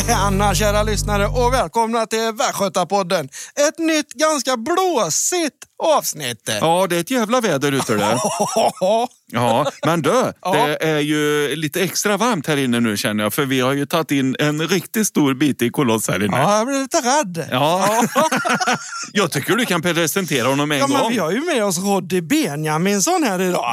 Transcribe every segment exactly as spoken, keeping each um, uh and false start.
Tjena kära lyssnare och välkomna till Västgötapodden. Ett nytt ganska blåsigt avsnitt. Ja, det är ett jävla väder ute där. Ja, men du, Ja. det är ju lite extra varmt här inne nu känner jag. För vi har ju tagit in en riktigt stor bit i koloss här inne. Ja, jag blir lite rädd. Ja. Jag tycker du kan presentera honom en Ja, men gång. vi har ju med oss Roddy Benjaminsson här idag.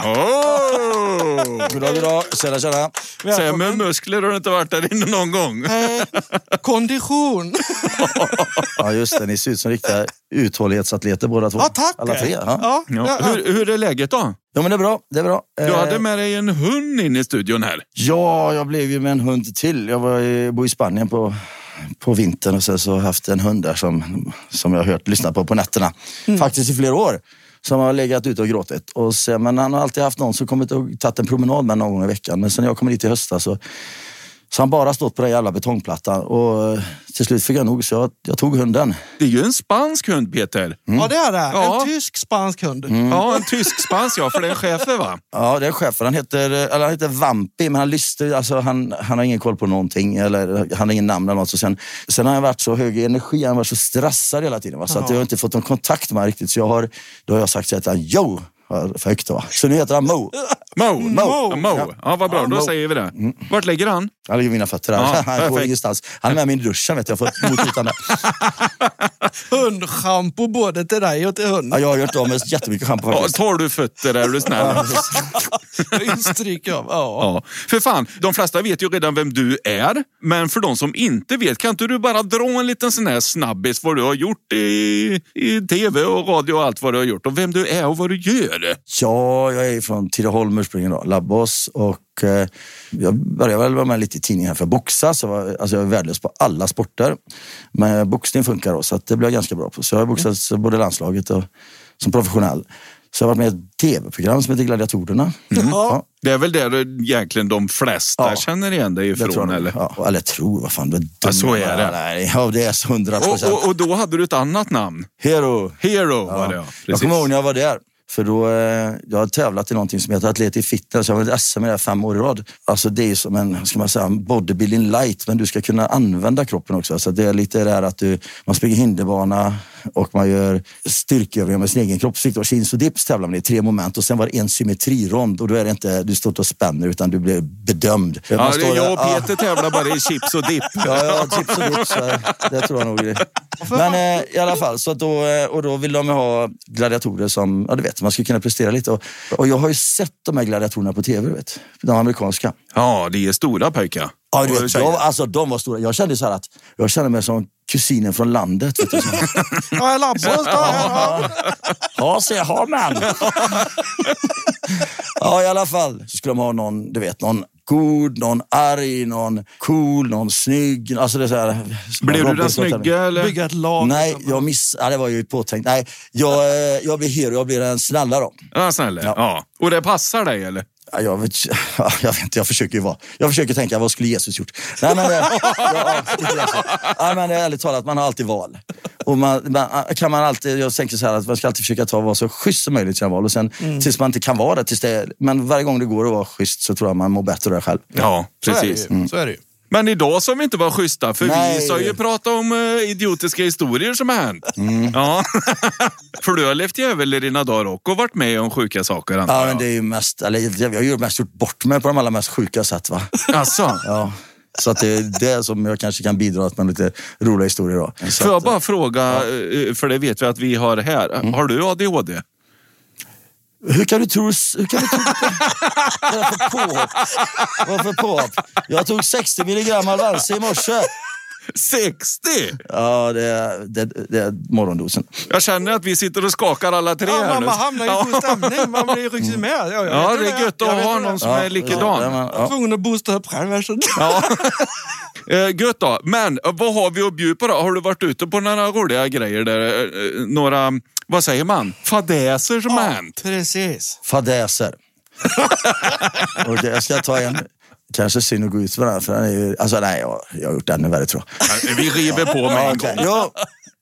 Oh! God dag, god dag. Tjena, tjena. Sämre muskler har du inte varit där inne någon gång. Eh, kondition. Ja, just det. Ni ser ut som riktiga uthållighetsatleter båda två. Ja, tack. Alla tre. Ja. Ja, Ja. ja. Hur, hur är läget då? Ja, men det är bra. Det är bra. Du Eh, hade med dig en hund in i studion här. Ja, jag blev ju med en hund till. Jag var i, bor i Spanien på, på vintern och sen så har jag haft en hund där som, som jag har hört lyssna på på nätterna. Mm. Faktiskt i flera år. Som har legat ute och gråtit. Och sen, men han har alltid haft någon som kommit och tagit en promenad med någon gång i veckan. Men sen när jag kom dit i höstas så, så han bara stått på den jävla betongplattan. Och till slut fick jag nog så jag, jag tog hunden. Det är ju en spansk hund, Peter. Mm. Ja, det är det. Ja. En tysk-spansk hund. Mm. Ja, en tysk-spansk, ja, för det är en chefer, va? Ja, det är chefen. Han heter, eller han heter Vampi, men han lyster, alltså han, han har ingen koll på någonting, eller han har ingen namn eller något. Så sen, sen har han varit så hög i energi, han har varit så stressad hela tiden. Va? Så att jag har inte fått någon kontakt med honom riktigt. Så jag har, då har jag sagt till honom, jo, för högt va. Så nu heter han Mo. Mo. Mo. Mo. Ja. Ja, vad bra, Ja, då Mo. säger vi det. Vart ligger han? Han ligger vid mina fötter där. Ja, han går perfekt. ingenstans. Han är med min duschen, vet jag. Jag har fått motytande. Hundschampo både till dig och till hunden. Ja, jag har gjort av med jättemycket schampo Ja, faktiskt. tar du fötter där, är du snäll? Stryk av. Ja. Ja, för fan, de flesta vet ju redan vem du är. Men för de som inte vet, kan inte du bara dra en liten sån här snabbis vad du har gjort i, i tv och radio och allt vad du har gjort. Och vem du är och vad du gör. Ja, jag är från Tidaholm ursprungligen då, Labbos. Och eh, jag började väl vara med lite i tidningen här för att boxa. Så var, alltså jag är värdelös på alla sporter. Men boxning funkar då, så att det blev jag ganska bra på. Så jag har boxat mm. både landslaget och som professionell. Så jag har varit med i ett tv-program som heter Gladiatorerna. Mm. Ja. Det är väl där egentligen de flesta Ja. känner igen dig ifrån, tror jag, eller? Ja, eller tror, vad fan. Det är Ja, så är det. Nej, ja, det är så hundra Och, procent. och, och då hade du ett annat namn. Hero. Hero var det, ja. Jag Precis. kommer ihåg när jag var där. För då, eh, jag har tävlat i någonting som heter Atletic Fitness. Jag har varit S M i det här fem år i rad. Alltså det är som en, ska man säga, en bodybuilding light. Men du ska kunna använda kroppen också. Så det är lite det här att du, man springer hinderbana och man gör styrkeövningar med sin egen kroppsvikt. Och chins och dips tävlar man i tre moment. Och sen var det en symmetrirond. Och då är det inte, du står och spänner utan du blir bedömd. Ja, Man det står är jag och där, Peter tävlar bara i chips och dipp. Ja, ja, chips och dips. Det tror jag nog. Men eh, i alla fall, så då, eh, och då vill de ha gladiatorer som, ja du vet, man ska kunna prestera lite. Och, och jag har ju sett de här gladiatorerna på tv, vet, de amerikanska. Ja, det är stora pojkar. Ja, du vet, jag, alltså de var stora. Jag kände så här att, jag kände mig som kusinen från landet. Vet du, så. Ja, jag labbos då. Ja. Ja, så jag har man. Ja, i alla fall så skulle de ha någon, du vet, någon god, någon arg, någon cool, någon snygg. Alltså det är så här. Blev du den snygga eller? Bygga ett lag. Nej, jag miss, ja, det var ju påtänkt. Nej, jag, eh, jag blir hero, jag blir en snälla då. Ja, snälla. Ja. Ja. Och det passar dig, eller? Ja, jag, vet, ja, jag vet inte, jag försöker ju vara. Jag försöker tänka, vad skulle Jesus gjort? Nej, men, ja, ja, men ärligt talat, man har alltid val. Och man, man, kan man alltid, jag tänker så här att man ska alltid försöka ta vara så schysst som möjligt i sina val. Och sen mm. tills man inte kan vara det, tills det, men varje gång det går att vara schysst så tror jag man mår bättre där själv. Ja, precis. Så är det ju. Så är det ju. Men idag som vi inte var schyssta, för Nej. vi ska ju prata om uh, idiotiska historier som har hänt. Mm. Ja. För du har levt jävel i dina dagar och varit med om sjuka saker. Ja, men det är ju mest, eller jag har ju mest gjort bort mig på de allra mest sjuka sätt, va? Asså? Ja. Så att det är det som jag kanske kan bidra med lite roliga historier då. Så Får jag att, bara fråga, ja. För det vet vi att vi har här. Mm. Har du A D H D? Hur kan du tro, hur kan du tro på det? Vad för påhopp? Vad för påhopp? Jag tog sextio milligram Alvanse i morse. sextio? Ja, det är, det, det är morgondosen. Jag känner att vi sitter och skakar alla tre Ja, här man, nu. man hamnar i god stämning. Man blir rycks med. Ja, jag Ja, vet det är gött att ha någon som Ja, är likadan. ja, men, Jag var ja. tvungen att boosta upp själv. Ja. Eh, gött då. Men vad har vi att bjuda på då? Har du varit ute på några roliga grejer där? Eh, några, vad säger man? Fadäser som har hänt? Precis. Fadäser. Okej, jag ska ta en. Kanske synd att gå ut med den här, för den är ju, alltså nej, jag, jag har gjort ännu värre tror jag. Vi river på med en Okay. gång. Jo,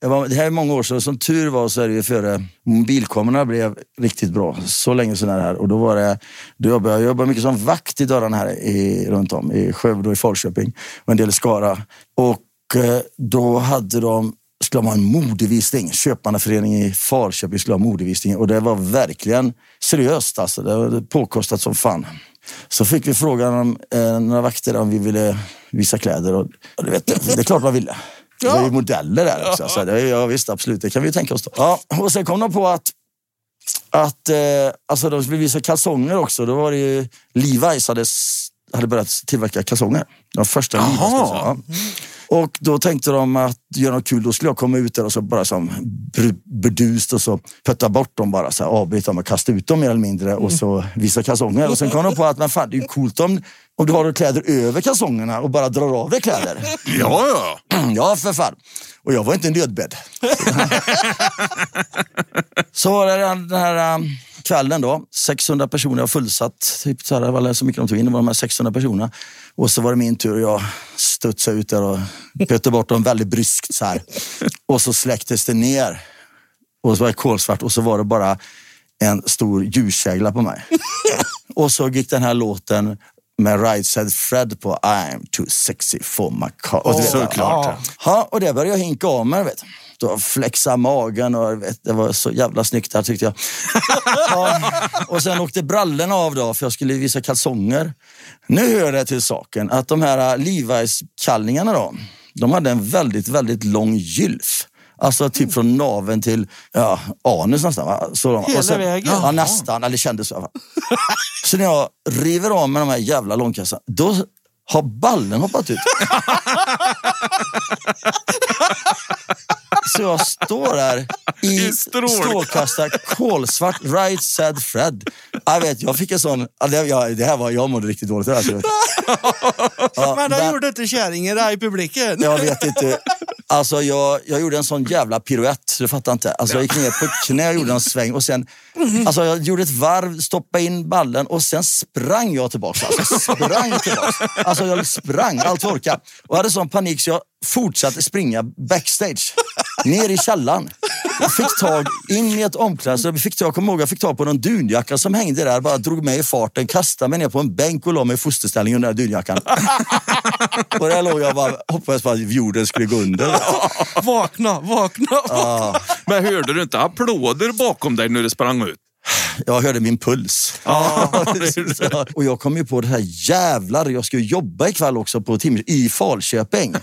jag var, det här är många år sedan. Som tur var så är det ju före mobilkamerorna blev riktigt bra. Så länge sedan är det här. Och då var det, då jobbade jag jobbade mycket som vakt i dörren här i, runt om. I Skövde och i Falköping. Och en del i Skara. Och eh, då hade de, skulle de ha en modevisning. Köpmannaförening i Falköping skulle ha modevisning. Och det var verkligen seriöst alltså. Det var påkostat som fan. Så fick vi frågan om eh, några vakter om vi ville visa kläder. Och, och du vet, det är klart man ville. Det var ju modeller där också. Så det, ja visst, absolut. Det kan vi ju tänka oss då. Ja, och sen kom de på att att eh, alltså de skulle visa kalsonger också. Då var det ju Levi's hade, hade börjat tillverka kalsonger. De första Levi's. Ja. Och då tänkte de att göra något kul. Då skulle jag komma ut där och så bara som burdust och så putta bort dem bara. Så här, avbryta dem och kasta ut dem mer eller mindre. Och så visa kalsonger. Och sen kom de på att men fan, det är ju coolt om, om du har kläder över kalsongerna och bara drar av dig kläder. Ja, ja. Ja, för fan. Och jag var inte en dödbädd. Så var det den här um, kvällen då. sexhundra personer var fullsatt. Typ så här, var det så mycket de tog in. Det var de här sexhundra personerna. Och så var det min tur och jag studsade ut där och pötte bort dem väldigt bryskt så här. Och så släcktes det ner. Och så var det kolsvart och så var det bara en stor ljuskägla på mig. Och så gick den här låten med Right Said Fred på I'm too sexy for my car. Och oh, såklart. Ja. Ja, och det började jag hinka av mig, vet. Då flexa magen och vet, det var så jävla snyggt där tyckte jag. Ja, och sen åkte brallen av då för jag skulle visa kalsonger. Nu hör det till saken att de här Levi's-kallningarna då, de hade en väldigt, väldigt lång gylf. Alltså typ från naven till ja, anus nästan. Va? Så, hela och sen, vägen? Ja, nästan. Eller kändes så. Va? Så när jag river av med de här jävla långkassarna, då har ballen hoppat ut. Så jag står där i, I strål. strålkastar, kolsvart, Right Said Fred. Jag vet, jag fick en sån, det, jag, det här var, jag mådde riktigt dåligt. Alltså. Ja, men de men, gjorde inte kärringen där i publiken. Jag vet inte. Alltså jag, jag gjorde en sån jävla piruett, du fattar inte. Alltså jag gick ner på knä och gjorde en sväng och sen, alltså jag gjorde ett varv, stoppade in ballen och sen sprang jag tillbaka. Alltså sprang tillbaka. Alltså jag sprang, allt orka. Och hade sån panik så jag fortsatte springa backstage. Ner i källaren. Jag fick tag in i ett omklädningsrum. Jag fick tag, kom ihåg, jag fick tag på någon dunjacka som hängde där. Bara drog mig i farten, kastade mig ner på en bänk och la mig i fosterställning under den där dunjackan. Och där låg jag bara, hoppades på att jorden skulle gå under. Vakna, vakna. Ja. Men hörde du inte applåder bakom dig när du sprang ut? Jag hörde min puls. Ja, och jag kom ju på det här jävlar, jag ska ju jobba ikväll också på Tim i Falköping.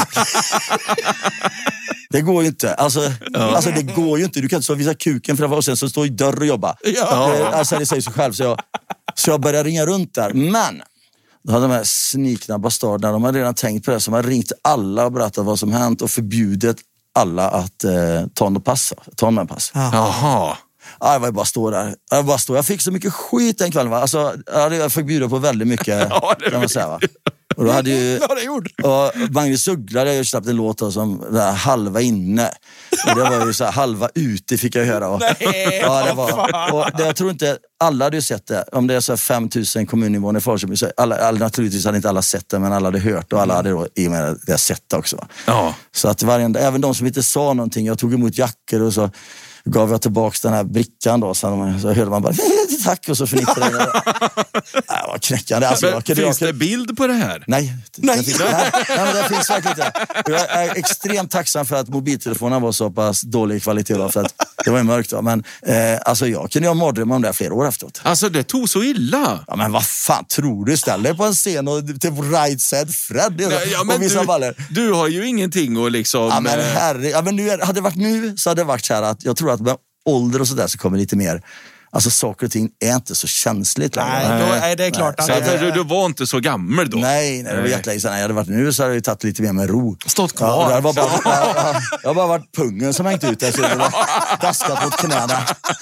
Det går ju inte. Alltså, ja. alltså det går ju inte. Du kan inte så visa kuken framför och sen så står i dörr och jobba. Ja. Det, alltså det säger sig själv. Så jag, så jag började ringa runt där. Men då hade de här snikna bastarderna, de hade redan tänkt på det. Så man ringt alla och berättat vad som hänt och förbjudit alla att eh, ta en pass. Ta en pass. Jaha. Ja, jag var bara stå där. Jag bara stå. Jag fick så mycket skit den kvällen. Va? Alltså, jag fick bjuda på väldigt mycket. Ja, det kan man säga, va? Och då hade ju ja, det gjorde. Och Magnus Uggla, jag släppt en låt som där, halva inne. Och det var ju så här, halva ute fick jag höra. Och, Nej, ja, det var. Och det, jag tror inte alla hade ju sett det. Om det är så här fem tusen kommuninvånare i Falköping så alla, alla, naturligtvis hade inte alla sett det, men alla hade hört och alla hade då i och med det sett det också. Va? Ja. Så att varenda, även de som inte sa någonting, jag tog emot jackor och så gav jag tillbaka den här brickan då, så, så hörde man bara tack och så förnittade jag det. Det var knäckande. Alltså, men, jag kunde, finns jag det kunde... bild på det här? Nej, nej. Det, finns, nej, nej det finns verkligen inte. Jag är extremt tacksam för att mobiltelefonen var så pass dålig kvalitet då, för att det var ju mörkt då. Men eh, alltså jag kunde ju ha mardrömmar om det flera år efteråt. Alltså det tog så illa. Ja, men vad fan tror du? Ställ dig på en scen och typ Right Said Fred. Nej, ja, men du, du har ju ingenting att liksom... Ja, men herre, ja, men nu, hade det varit nu så hade det varit så här att jag tror att med ålder och sådär så kommer lite mer. Alltså saker och ting är inte så känsligt längre. Nej, då är det klart. Nej. Att det, du, du var inte så gammal då? Nej, nej det var jättelänge sedan. Jag hade varit nu så hade jag tagit lite mer med ro. Stått kvar. Ja, det var bara, jag, jag har bara varit pungen som hängt ut där. Så jag daskat mot knäna.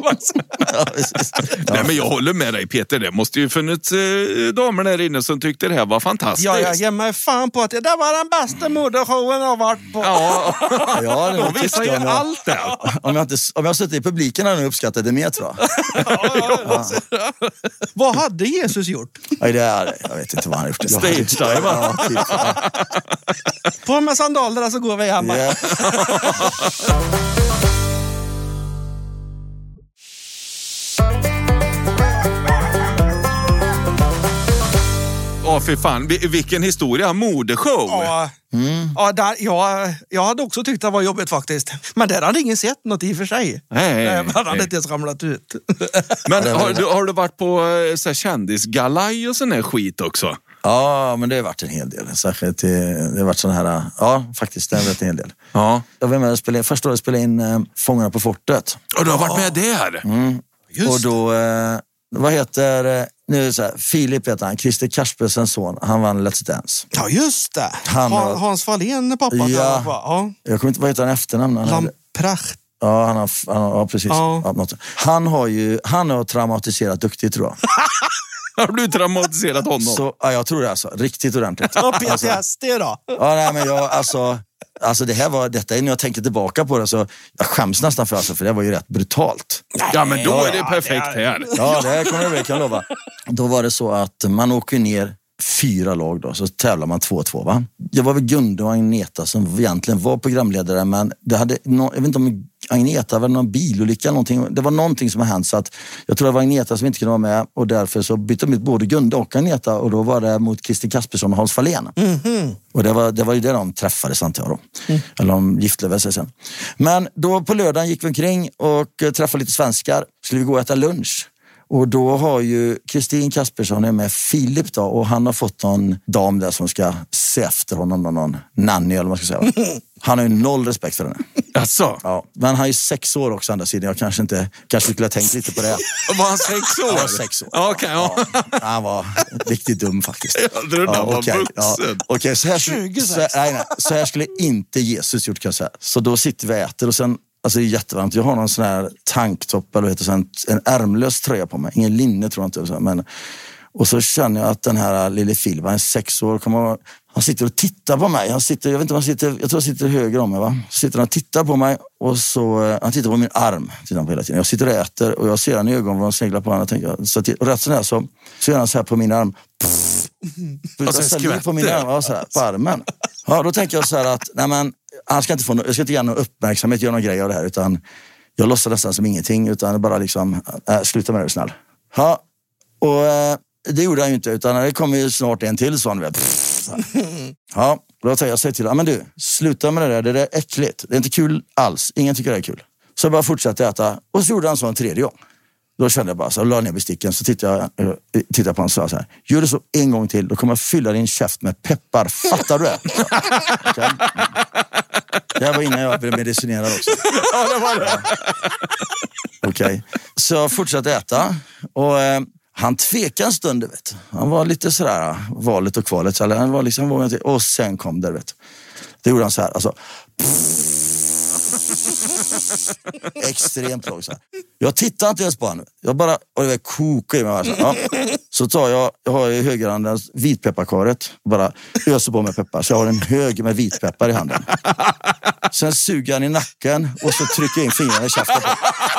Ja, precis. Ja. Nej, men jag håller med dig, Peter. Det måste ju funnits eh, damer där inne som tyckte det här var fantastiskt. Ja, jag ger mig fan på att det där var den bästa modeshowen jag har varit på. Ja, Ja, det de var visste ju om jag, allt där. om jag, inte, om jag suttit i publiken hade jag uppskattat det mer, tror jag. Ja, ja. Vad hade Jesus gjort? Nej, det är, jag vet inte vad han har gjort. Stage dive, va? Ja, typ. Ja. På med sandalerna så går vi hem. Ja. Ja, för fan. Vil- Vilken historia. Modeshow. Ja, Mm. ja, där, ja, jag hade också tyckt det var jobbigt faktiskt. Men där hade ingen sett något i och för sig. Nej, Nej, man hade nej. inte ens ramlat ut. Men har du, har du varit på eh, så här kändisgalaj och sån här skit också? Ja, men det har varit en hel del. Särskilt det, det har varit sån här, ja faktiskt det har varit en hel del. Ja. Jag var med och spelade, första året spelade in äh, Fångarna på fortet. Och du har varit med där? Mm. Just Och då, äh, vad heter, äh, nu är det så här, Filip heter han, Christer Kaspersens son, han vann Let's Dance. Ja, just det. Han Han, har- Hans Fahlén, pappa. Ja. Ja. Ja. Jag kommer inte, vad heter han efternamn? Han hade- Lamprecht. Ja, han har, han har, ja precis. Ja. Ja, något. Han har ju, han har traumatiserat duktigt, tror jag. Har du traumatiserat honom? Så, ja, jag tror det alltså, riktigt ordentligt. Och P T S D då? Ja, nej, men jag, alltså, alltså det här var, detta är när jag tänker tillbaka på det så jag skäms nästan för alltså, för det var ju rätt brutalt. Ja, men då Ja, är det ja, perfekt det är- här. Ja, det här kommer jag väl kan lova. Då var det så att man åker ner fyra lag då, så tävlar man två två, va? Jag var väl Gunde och Agneta som egentligen var programledare, men det hade, no, jag vet inte om Agneta var någon bilolycka eller någonting. Det var någonting som har hänt så att jag tror det var Agneta som inte kunde vara med och därför så bytte de ut både Gunde och Agneta och då var det mot Christer Kaspersson och Hans Fahlén. Mm-hmm. Och det var, det var ju där de träffades, antar jag då. Mm. Eller de giftlöve sig sen. Men då på lördagen gick vi omkring och eh, träffade lite svenskar. Skulle vi gå och äta lunch. Och då har ju Kristin Kaspersson är med Filip då och han har fått någon dam där som ska se efter honom, någon, någon nanny eller vad man ska säga. Han har ju noll respekt för henne. Alltså, Ja, men han är ju sex år också andra sidan. Jag kanske inte kanske skulle ha tänkt lite på det. var han sex år? Han var sex år. Ja, okej, ja. Ja, han var riktigt dum faktiskt. Jag trodde han var okej, vuxen. Ja, okej, så, här, tjugosex. så, nej, nej, så här skulle inte Jesus gjort, kan jag säga. Så då sitter vi och äter och sen, alltså det är jättevarmt. Jag har någon sån här tanktopp eller vad heter det, en, en ärmlös tröja på mig. Ingen linne tror jag inte. Men, och så känner jag att den här lille Filip, han är sex år, kommer, han sitter och tittar på mig. Han sitter, jag vet inte om han sitter, jag tror han sitter höger om mig, va? Så sitter han och tittar på mig och så, han tittar på min arm, tittar han på hela tiden. Jag sitter och äter och jag ser han i ögonen vad han seglar på honom. Tänker, så att, och rätt sån här så, så gör han så här på min arm. Och sen ställer på min skvätter. arm, ja, så här, på armen. Ja, då tänker jag så här att, nej men, han ska inte få no, jag ska inte ge någon uppmärksamhet, göra någon grej av det här, utan jag låtsas nästan som ingenting, utan bara liksom, äh, sluta med det snäll. Ja, och äh, det gjorde han ju inte, utan det kommer ju snart en till sån, vet. Ja, då tänkte jag säga till honom, men du, sluta med det där, det där är äckligt. Det är inte kul alls, ingen tycker det är kul. Så jag bara fortsatte äta, och så gjorde han så en tredje gång. Då kände jag bara, så jag la ner besticken, så tittade jag, äh, tittade på honom och sa så här, gör det så en gång till, då kommer jag fylla din käft med peppar, fattar du det? Okay. Det här var innan jag blev medicinerad också. Ja, det var det. Okej, okay. Så jag fortsatte äta och eh, han tvekade en stund, vet. Han var lite sådär, valet och kvalet, så han var liksom, och sen kom det, vet. Det gjorde han så här, alltså. Extremt lågt så här. Jag tittar inte ens på honom. Jag bara, och det var kokar i mig. Alltså. Ja. Så tar jag, jag har i högerhanden vitpepparkaret, bara öser på med peppar. Så jag har en hög med vitpeppar i handen. Sen suger han i nacken och så trycker jag in fingrarna i käften på.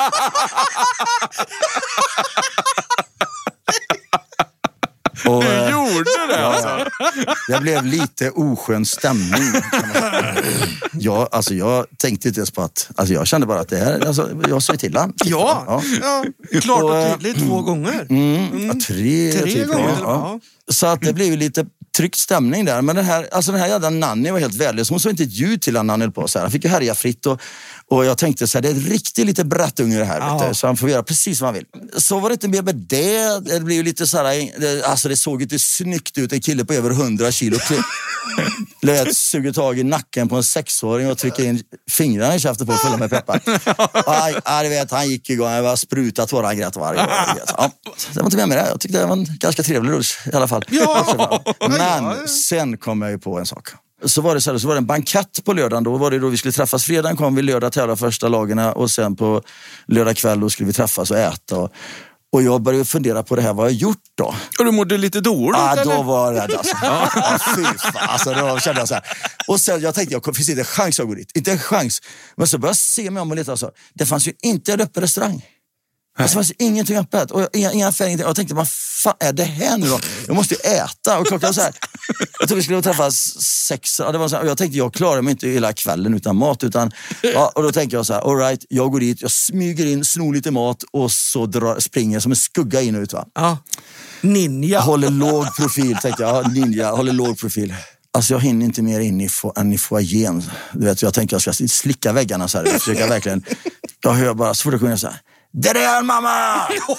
Och, Du gjorde det alltså. det blev lite oskön stämning. Jag, alltså jag tänkte inte ens på att, alltså jag kände bara att det här, alltså jag sa till han. Ja, Ja. ja. Klart och, Och, tydligt två gånger. Mm, ja, tre, Tre typ, gånger, ja, ja. ja. Så att det blev ju lite tryckt stämning där. Men den här, alltså den här jävla Nanny var helt värdelös. Hon såg inte ett ljud till han Nanny på. Så här. Han fick ju härja fritt och, och jag tänkte så här, det är riktigt lite brattunge det här. Ja. Vet du, så han får göra precis vad han vill. Så var det inte mer med det. Det blev ju lite så här, det, alltså det såg inte snyggt ut. En kille på över hundra kilo. Lät suger tag i nacken på en sexåring och trycker in fingrarna i käften på och fylla med peppar. Ja, ja, du vet, han gick igång. Jag var sprutat våran grät varje gång. Ja, det var inte mer med det. Jag tyckte det var en ganska trevlig lunch i alla fall. Ja. Men Ja. sen kom jag ju på en sak. så var det så här, så var det en bankett på lördagen. Då var det då vi skulle träffas. Fredagen kom vi lördag till alla första lagarna och sen på lördag kväll då skulle vi träffas och äta. Och, och jag började fundera på det här, vad jag gjort då. Och du mådde lite dåligt, ja, eller? då var jag rädd alltså. Ja, fy fan. Alltså då kände jag så här. Och sen jag tänkte, jag finns inte en chans att gå dit. Inte en chans. Men så började jag se mig om och lite alltså. Det fanns ju inte en öppen restaurang. Det fanns ingenting öppet. Och inga, inga affärer, ingenting. Och jag tänkte, vad fan är det här nu då? Jag måste ju äta. Och klockan var så här. Jag tror vi skulle träffas sex. Ja, det var så här. Och jag tänkte, jag klarar mig inte hela kvällen utan mat. Utan, ja, och då tänkte jag så här, all right, jag går dit, jag smyger in, snor lite mat och så drar, springer som en skugga in och ut. Va? Ja. Ninja. Håller låg profil, tänkte jag. Ja, ninja, håller låg profil. Alltså jag hinner inte mer in i fo- än i foajén. Du vet, jag tänker jag ska slicka väggarna så här. Jag försöker verkligen. Jag hör bara så fort jag kunde så här. Det är mamma!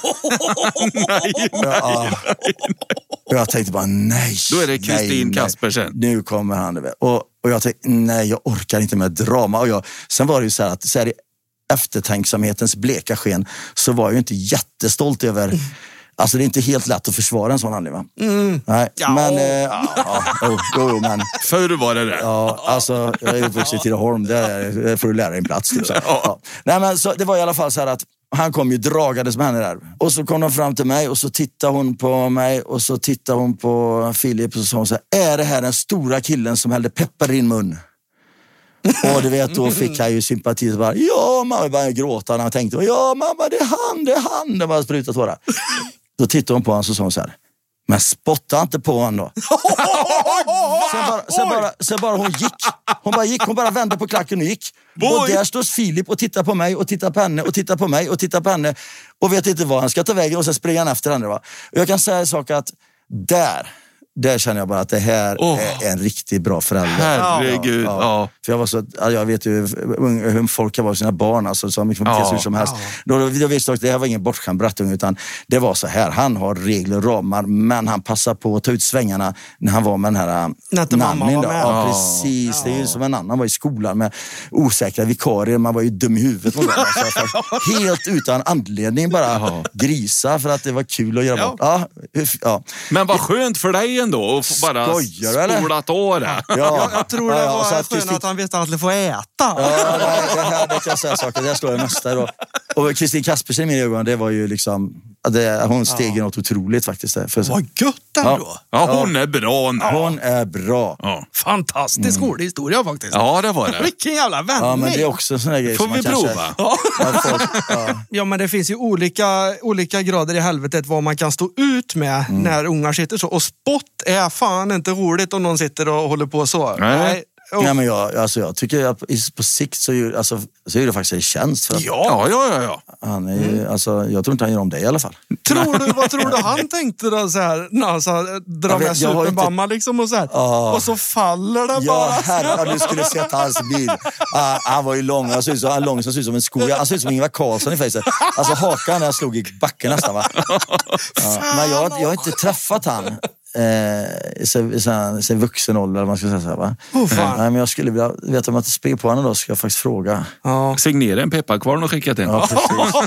nej, ja, och jag tänkte bara nej. Då är det Kristin nej, Kaspersen. Nu kommer han. Och, och jag tänkte nej, jag orkar inte med drama. Och jag, sen var det ju så här att så här, i eftertänksamhetens bleka sken så var jag ju inte jättestolt över. Alltså det är inte helt lätt att försvara en sån handling, va? Mm. Nej, Ja. men... Eh, ja, ja, jo, jo, men... Förr var det det. Ja, alltså jag är uppvuxen i Tidaholm, där får du lära dig en plats. Typ, så. Ja. Nej, men så, det var i alla fall så här att han kom ju dragades med henne där. Och så kom de fram till mig och så tittade hon på mig och så tittade hon på Filip och så sa hon så här, är det här den stora killen som hällde peppar i din mun? Och du vet, då fick jag ju sympati och bara, ja mamma, jag började gråta när jag tänkte, ja mamma, det är han, det är han, det var sprutat tårar. Då tittade hon på honom och så sa hon så här, men spotta inte på honom då. Sen bara, sen, bara, sen bara hon gick. Hon bara gick, hon bara vände på klacken och gick. Boy. Och där står Filip och tittar på mig och tittar på henne och tittar på mig och tittar på henne. Och vet inte vad han ska ta vägen och sen springer han efter henne. Va? Och jag kan säga en sak att där... Där känner jag bara att det här oh. är en riktigt bra förälder. Herregud. Ja, ja. Ja. För jag var så, jag vet ju hur folk kan vara sina barn, alltså, så mycket ja. som helst. Ja. Då, jag visste att det här var ingen bortskämd brattung, utan det var så här. Han har regler och ramar, men han passar på att ta ut svängarna när han var med den här nannin. Ja, ja, precis. Ja. Det är ju som en annan var i skolan med osäkra vikarier. Man var ju dum i huvudet. Alltså, helt utan anledning bara ja. grisa för att det var kul att göra ja. bort. Ja, ja. Men vad skönt för dig ändå och bara Skojar, spolat år. Ja. Jag, jag tror det ja, ja, var så att skönt Kristin... att han visste att han skulle få äta. Ja, nej, det här det kan jag säga saker. Det slår jag nästa då. Och Kristin Kaspersen i mina ögon, det var ju liksom... Det, hon steg ju ja. något otroligt faktiskt. För så. Vad gött ändå. Ja. ja, hon är bra nu. Hon är bra. Ja. Fantastisk mm. historia faktiskt. Ja, det var det. Vilken jävla vän. Ja, men det är också en sån här grej. Får vi prova? Kanske... Ja. Ja, folk, ja. ja, men det finns ju olika, olika grader i helvetet vad man kan stå ut med mm. när ungar sitter så. Och spott är fan inte roligt om någon sitter och håller på så. Nej. Nej. Oh. Ja, men jag, alltså jag tycker att på sikt så är, alltså, så är det faktiskt en tjänst. För att, ja, ja, ja, ja. Han är, mm. alltså, jag tror inte han gör om det i alla fall. Tror du, vad tror du han tänkte då så här, när han så här, drar med supermamma inte... liksom och så här. Oh. Och så faller det ja, bara. Herre, du skulle sett hans bil. Ah, han var ju lång, han såg ut som, han lång som såg ut som en sko. Han såg ut som Ingvar Carlsson i fejset. Alltså hakan när jag slog i backen nästan, va? Ja. Men jag, jag har inte träffat han. Eh, så, så, så vuxen ålder eller man ska säga så här, va? Oh, fan. Nej, men jag skulle vilja veta om jag inte springer på honom då, ska jag faktiskt fråga. Ja. Signera en pepparkvarn och skicka till. Ja, precis.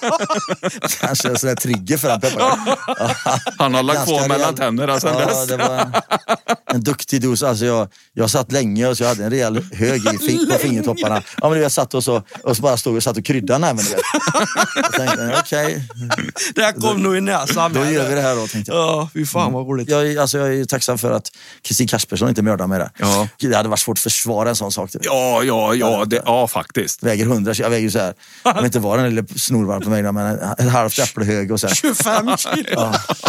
Ja. Kanske en sån där trigger för en pepparkvarn. Ja. Han har lagt på mellan tänderna sedan ja, dess. Det var en, en duktig dos. Alltså jag, jag satt länge och så jag hade en rejäl hög i fink på fingertopparna. Ja, men jag satt och så och så bara stod och satt och kryddade näven. Jag tänkte, okej. Okay. Det här kom nog i näsan. Då gör vi det här då, tänkte jag. Ja, fy fan vad roligt. Jag, alltså, jag är tacksam för att Kristin Kaspersen inte mördar mig där. Ja. Det hade varit svårt att försvara en sån sak. Typ. Ja, ja, ja, det, ja, faktiskt. Väger hundra, jag väger ju så här. Jag vet inte vad den lilla snorvarm på mig, men ett halvt äpple hög och så här. tjugofem kilo. Ja.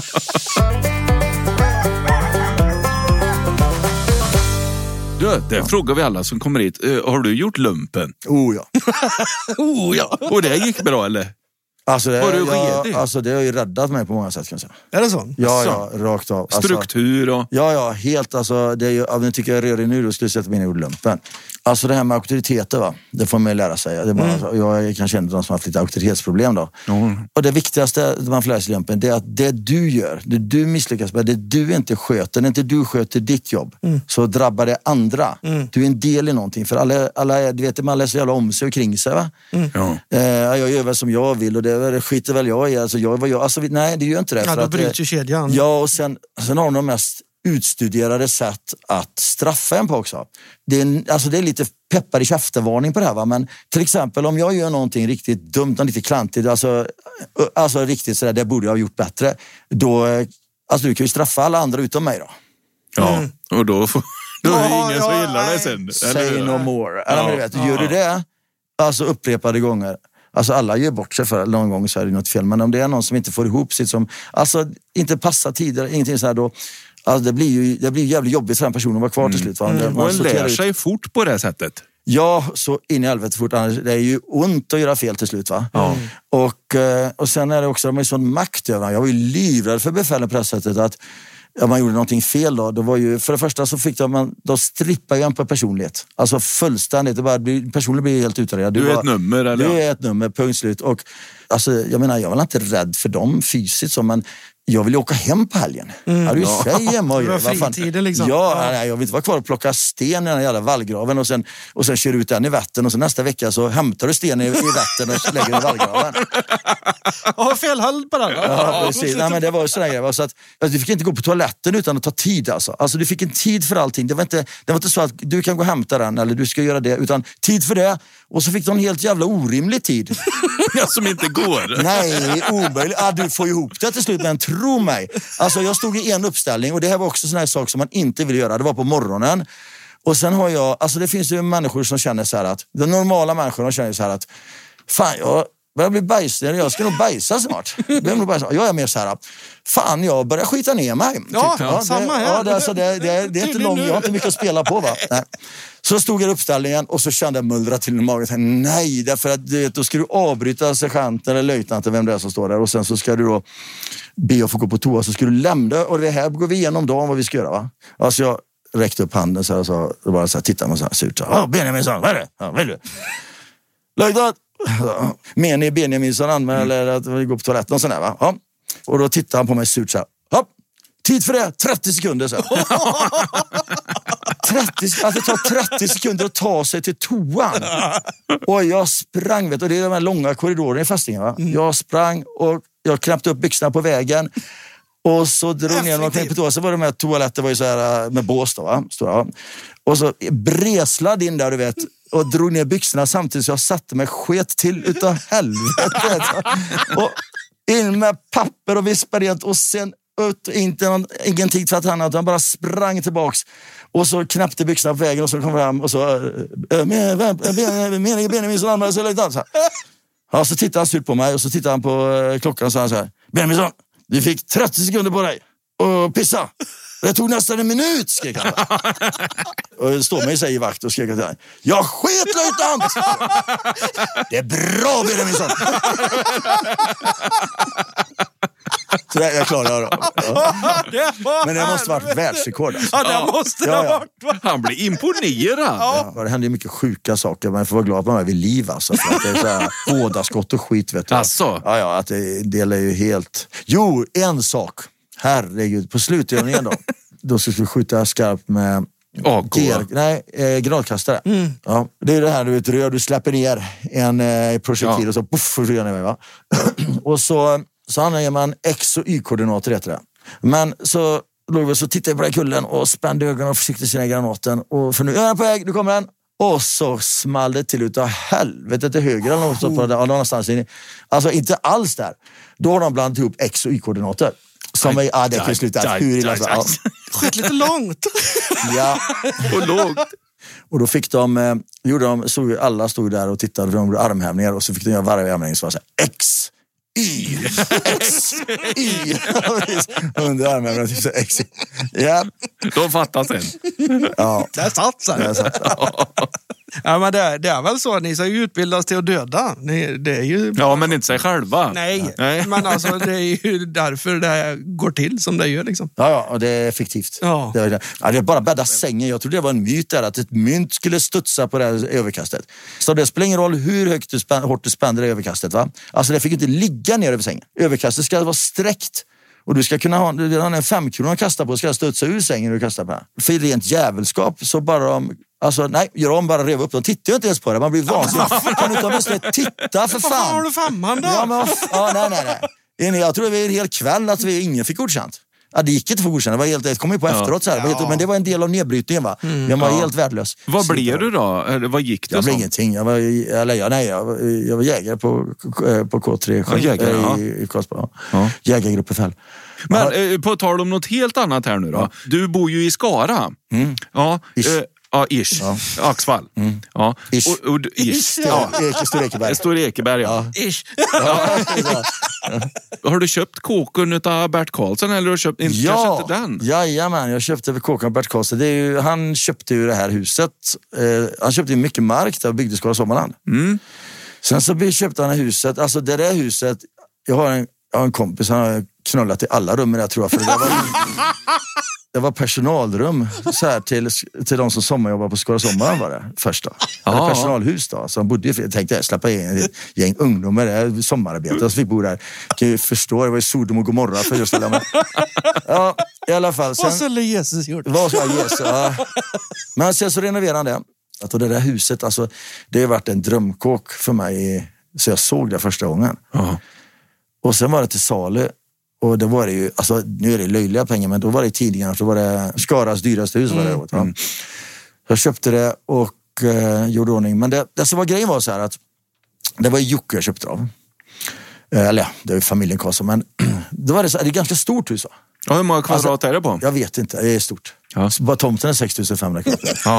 Du, det frågar vi alla som kommer hit. Uh, har du gjort lumpen? Oh ja. oh ja. Och det gick bra, eller? Alltså det, var du jag, alltså det har ju räddat mig på många sätt, kan jag säga. Är det så? Ja, så. ja, rakt av. Alltså, struktur och... Ja, ja, helt. Alltså, det är ju, nu tycker jag rör nu, då skulle jag sätta mig in i ordlumpen. Alltså det här med auktoriteter, va? Det får man ju lära sig. Det är bara, mm. Jag är kanske en av de som har haft lite auktoritetsproblem då. Mm. Och det viktigaste man får lära sig i lumpen, det är att det du gör, det du misslyckas med, det du inte sköter, när inte du sköter ditt jobb, mm. så drabbar det andra. Mm. Du är en del i någonting. För alla, alla du vet, man läser jävla om sig och kring sig, va? Mm. Ja. Eh, jag gör väl som jag vill och det, det skiter väl jag i. Alltså, jag, vad jag, alltså, nej, det gör inte det. Ja, för då att, bryter ju kedjan. Ja, och sen, sen har de mest utstuderade sätt att straffa en på också. Det är, en, alltså det är lite peppar i käftenvarning på det här, va? Men till exempel om jag gör någonting riktigt dumt och lite klantigt, alltså, alltså riktigt sådär, det borde jag ha gjort bättre, då, alltså du kan ju straffa alla andra utom mig då. Ja, mm. och då, får, då är det ja, ingen ja, som gillar nej. dig sen. Say eller? no more. Eller, Ja, du vet, ja, gör du det, alltså upprepade gånger, alltså alla gör bort sig för någon gång så är det något fel, men om det är någon som inte får ihop sitt, som alltså inte passar tider, ingenting så här, då alltså det blir ju det blir jävligt jobbigt för den personen att vara kvar till slut. Va? Mm. Man och en lär ut. sig fort på det sättet. Ja, så in i helvete fort. Det är ju ont att göra fel till slut, va? Mm. Och, och sen är det också, de är sån makt över. Jag var ju livrädd för befälen på det sättet att om man gjorde någonting fel då, då var ju, för det första så fick de, man, då strippar jag en på personlighet. Alltså fullständigt, det bara, personen blir helt utredad. Du, du är bara, ett nummer, eller? Du är ett nummer, punkt slut. Och alltså, jag menar, jag var inte rädd för dem fysiskt så, men jag vill åka hem på helgen. Mm. Jag hade ju tjej hemma och det var fritiden liksom. Ja, ja. Nej, jag vill inte vara kvar och plocka sten i den jävla vallgraven och sen, och sen kör ut den i Vättern och sen nästa vecka så hämtar du sten i, i Vättern och lägger den i vallgraven. Ja, fel höll på den. Ja, precis. Nej, men det var ju sådär grejer. Så att, alltså, du fick inte gå på toaletten utan att ta tid alltså. Alltså du fick en tid för allting. Det var inte, det var inte så att du kan gå och hämta den eller du ska göra det, utan tid för det. Och så fick de en helt jävla orimlig tid. Ja, som inte går. Nej, omöjligt. Ah, du får ihop det till slut, men tro mig. Alltså jag stod i en uppställning och det här var också sån här sak som man inte vill göra. Det var på morgonen. Och sen har jag, alltså det finns ju människor som känner så här att, de normala människorna känner så här att, fan jag börjar bli bajsnödig, jag ska nog bajsa snart. Jag är, nog bajsa. Jag är mer så här, fan jag börjar skita ner mig. Ja, ja det, samma här. Ja, det, alltså, det, det, det är inte långt, jag har inte mycket att spela på, va? Nej. Så stod jag i uppställningen och så kände jag mullra till i magen. Nej, därför att du vet, då ska du avbryta sergeant eller löjtnant, vem det är som står där. Och sen så ska du då be att få gå på toa, så ska du lämna. Och det här går vi igenom dagen vad vi ska göra, va? Alltså jag räckte upp handen så här och så, och bara så här, titta man så här surt. Ja, Benjamin sa, vad är det? Ja, vad är det? Löjtnant! Menar Benjaminsson anmäler att vi går på toaletten och sådär, va? Ja. Och då tittar han på mig surt så här. Ja, tid för det, trettio sekunder så här. trettio, alltså det tar trettio sekunder att ta sig till toan. Och jag sprang, vet du, och det är de här långa korridorerna i fästningen, va? Mm. Jag sprang och jag knäppte upp byxorna på vägen. Och så drog ner någonting på toa. Så var det med toaletter var ju så här med bås då, va? Stora. Och så breslade in där, du vet, och drog ner byxorna samtidigt så jag satte mig sket till utav helvete. Och in med papper och vispade rent och sen ut, inte någon, ingenting för att han, han bara sprang tillbaks och så knäppte byxorna på vägen och så kom fram och så meningen Benjaminsson anmälde sig lite så här. Ja, så tittade han surt på mig och så tittade han på klockan och sa han så här: Benjaminsson, du fick trettio sekunder på dig och pissa. Det tog nästan en minut, skrek han. Och står mig i vakt och skrek till honom. Jag sket, löjtnant! Det är bra, Benjaminsson! Så det jag klarar då. Ja. Men det måste varit världsrekord. Ja, det måste det ha ja, ja. varit. Han blir imponerad. Ja. Ja, det händer ju mycket sjuka saker, men jag får vara glad att man är vid liv. Alltså, för att det är så här vådaskott och skit, vet du. Asså? Ja, ja, att det delar ju helt... Jo, en sak. Herregud, på slutövningen då. Då ska vi skjuta skarpt med... A K? Ger, nej, eh, granatkastare. Mm. Ja, det är det här, du vet, rör, du släpper ner en eh, projektil ja. Och så puff, försvinner mig, va? Och så, så använder man X- och Y-koordinater, heter det. Men så, då, så tittar jag på den kullen och spände ögonen och försiktigt sina granaten. Och för nu är den på väg, nu kommer den. Och så small det till utav helvete till höger eller något oh. på det, någonstans in. Alltså inte alls där. Då har de blandat ihop X- och Y-koordinater. Som är, ja, det kan sluta hur illa som helst. Skett lite långt. Ja. Och lågt. Och då fick de, eh, gjorde de, stod, alla stod där och tittade för de gjorde armhävningar och så fick de göra varje armhävning som var så här, X, Y, X, Y. Under armhävningen typ så X, Y. Ja. De fattar sen. Ja. Där satt sen. Där satt. Ja, men det, det är väl så att ni ska ju utbildas till att döda. Ni, det är ju... Ja, men inte sig själva. Nej, Nej. Men alltså det är ju därför det går till som det gör liksom. Ja, ja, och det är effektivt. Ja. Det är, ja, det är bara bädda sängen. Jag trodde det var en myt där att ett mynt skulle studsa på det här överkastet. Så det spelar ingen roll hur högt du spän, hårt du spänner det överkastet, va? Alltså det fick inte ligga ner över sängen. Överkastet ska vara sträckt. Och du ska kunna ha, du har en femkrona att kasta på, ska studsa ur sängen och kasta på här. För rent jävelskap så bara de, alltså nej, gör om bara rev upp. De tittar ju inte ens på det, man blir vansinnig. Kan du inte åtminstone titta för fan? Varför har du femman då? Ja, men, ja, nej, nej, nej. Jag tror det var en hel kväll att vi ingen fick godkänt. Ja, det gick inte för godkänt. Det var helt, det kom ju på efteråt så här. Ja. Helt, men det var en del av nedbrytningen, va? Mm. Jag var ja. helt värdelös. Vad blev du då? Eller vad gick det? Jag blev ingenting. Jag var, eller, ja, nej, jag, var, jag var jägare på, på K tre ja, jägare, ja. i, i Karlsborg. Ja. Jägargrupp F L. Men ja. på tal om något helt annat här nu då. Ja. Du bor ju i Skara. Mm. Ja, ish. Eh, Ja, ish. Ja. Axvall. Mm. Ja. Ish. Och, och, ish. Ja. Stor Ekeberg. Stor Ekeberg, ja. ja. Ish. Ja. Har du köpt kåken av Bert Karlsson eller har du köpt inte, ja. inte den? Jajamän, jag köpte kåken av Bert Karlsson. Det är ju, han köpte ju det här huset. Eh, han köpte ju mycket mark där och byggde Skara Sommarland. Mm. Sen så köpte han huset. Alltså det där huset, jag har en, jag har en kompis, han har knullat i alla rum där, tror jag. För det var Det var personalrum så här, till, till de som sommarjobbar på Skara Sommaren var det första. Det var personalhus då. Så de bodde i, jag tänkte jag släppa in ett gäng ungdomar där, sommararbetare. Så vi bor där. Kan ju förstå, det var ju Sodom och Gomorra för just det. Ja, i alla fall. Sen, vad skulle Jesus gjort? Vad skulle Jesus, ja. Men sen så renoverade han det. Att det där huset, alltså, det har varit en drömkåk för mig. Så jag såg det första gången. Uh-huh. Och sen var det till salu. Och då var det ju, alltså nu är det löjliga pengar, men då var det i tidningarna, då var det Skaras dyraste hus. Mm. Var det, mm. Jag köpte det och eh, gjorde ordning. Men det, det som var grejen var så här att det var Jocke jag köpte av. Eh, eller ja, det är ju familjen Karlsson, men då var det så här, det är ganska stort hus. Ja, hur många kvadrat alltså, är det på? Jag vet inte, det är stort. Ja. Bara tomten är sex tusen femhundra kvadrat. Ja.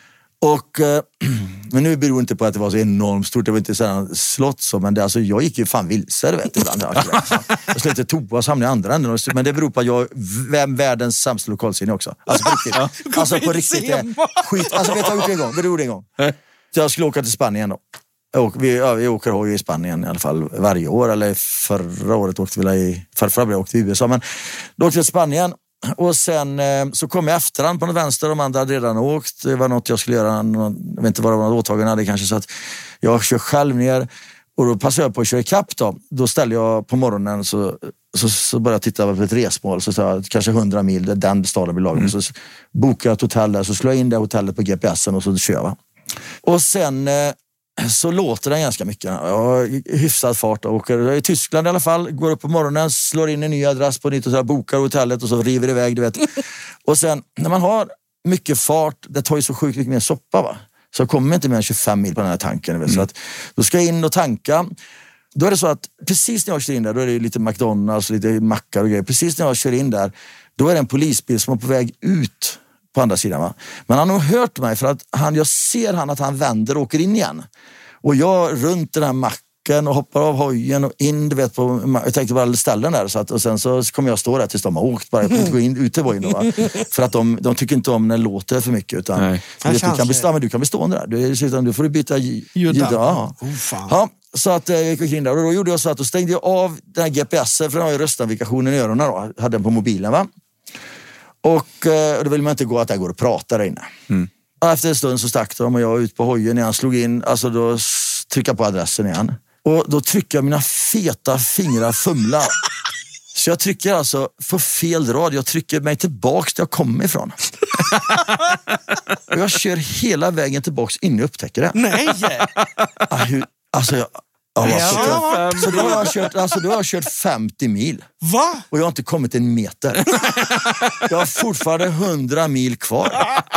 Och, men nu beror det inte på att det var så enormt stort. Det var inte så här slott så, men det, alltså, jag gick ju fan vilse, du vet. Ibland. Jag slutade toa och samlade i andra änden. Men det beror på att jag är världens sämsta lokalsinne också. Alltså på riktigt. Ja. Alltså på riktigt. Skit. Alltså vet du vad jag gjort en gång? Vi gjorde en gång. Så jag skulle åka till Spanien då. Och vi, ja, vi åker hoj i Spanien i alla fall varje år. Eller förra året åkte vi i... Förra året åkte vi i U S A. Men då åkte vi till Spanien. Och sen eh, så kom jag efterhand på något vänster. De andra hade redan åkt. Det var något jag skulle göra. Någon, jag vet inte vad det var, något åtagande hade kanske. Så att jag kör själv ner. Och då passade jag på att köra ikapp då. Då ställde jag på morgonen så, så, så började jag titta på ett resmål. Så sa jag kanske hundra mil, den staden blir lagen. Mm. Så bokade jag ett hotell där. Så slår jag in det hotellet på G P S'en och så kör jag. Va? Och sen... Eh, så låter den ganska mycket. Jag har hyfsad fart och åker i Tyskland i alla fall. Går upp på morgonen, slår in en ny adress på nytt och så bokar hotellet och så river iväg, du vet. Och sen när man har mycket fart, det tar ju så sjukt mycket mer soppa, va. Så jag kommer inte mer än tjugofem mil på den här tanken. Mm. Så att, då ska jag in och tanka. Då är det så att precis när jag kör in där, då är det lite McDonalds, lite mackar och grejer. Precis när jag kör in där, då är det en polisbil som är på väg ut på andra sidan, va. Men han har nog hört mig för att han, jag ser han att han vänder och åker in igen. Och jag runt den här macken och hoppar av hojen och in, du vet, på, jag tänkte bara ställa den där så att, och sen så kommer jag stå där tills de har åkt, bara jag inte gå in ut i hojen då, va? För att de, de tycker inte om när det låter för mycket, utan du, vet, du, kan bli, men du kan bli stående där, du, du får du byta ljud. Ja. Oh, ja, så att jag gick in där och då gjorde jag så att då stängde jag av den här G P S'en, för den har ju röstnavigationen i öronen då, hade den på mobilen, va. Och eh, då vill man inte gå att jag går och pratar där inne. Mm. Efter en stund så stack de och jag ut på hojen när han slog in, alltså då trycker jag på adressen igen. Och då trycker jag mina feta fingrar fumla. Så jag trycker alltså för fel rad, jag trycker mig tillbaks där jag kommer ifrån. Och jag kör hela vägen tillbaks in och upptäcker det. Nej! Alltså jag... Ja, så då har jag kört, alltså då har jag kört femtio mil. Va? Och jag har inte kommit en meter. Jag har fortfarande hundra mil kvar.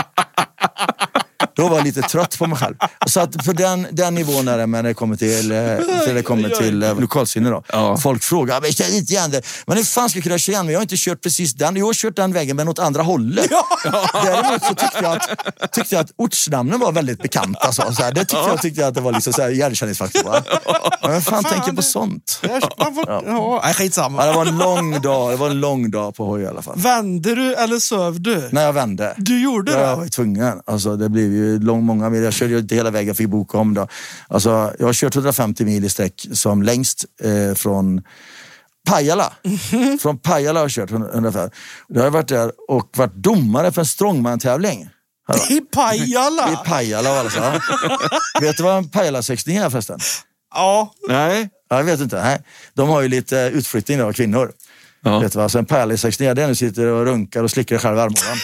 Då var jag lite trött på mig själv. Så att för den, den nivån är det, men det kommer till, till, det kommer till uh, lokalsinne då. Ja. Folk frågar, men jag känner inte igen det. Men hur fan ska jag kunna känna igen mig? Jag har inte kört precis den. Jag har kört den vägen, men åt andra hållet. Ja. Däremot så tyckte jag att, tyckte jag att ortsnamnen var väldigt bekanta. Så, så här. Det tyckte jag, tyckte jag att det var liksom så här igenkänningsfaktor. Va? Men vem fan, fan tänker på sånt? Ja, ja, skitsamma. Ja, det var en lång dag. Det var en lång dag på hoj i alla fall. Vände du eller söv du? Nej, jag vände. Du gjorde det? Jag var tvungen. Alltså, det blev ju lång, många mil. Jag körde ju inte hela vägen för att boka om då. Alltså, jag har kört hundrafemtio mil i sträck som längst eh, från Pajala. Mm-hmm. Från Pajala har jag kört ungefär. Jag har varit där och varit domare för en strongman-tävling. I Pajala? I Pajala alltså. Vet du vad en Pajala-sexning är förresten? Ja. Nej. Ja, jag vet inte. Nej. De har ju lite utflyttning av kvinnor. Ja. Vet du vad? Så en pärlig sextionio, den nu sitter och runkar och slickar själv i armhålan.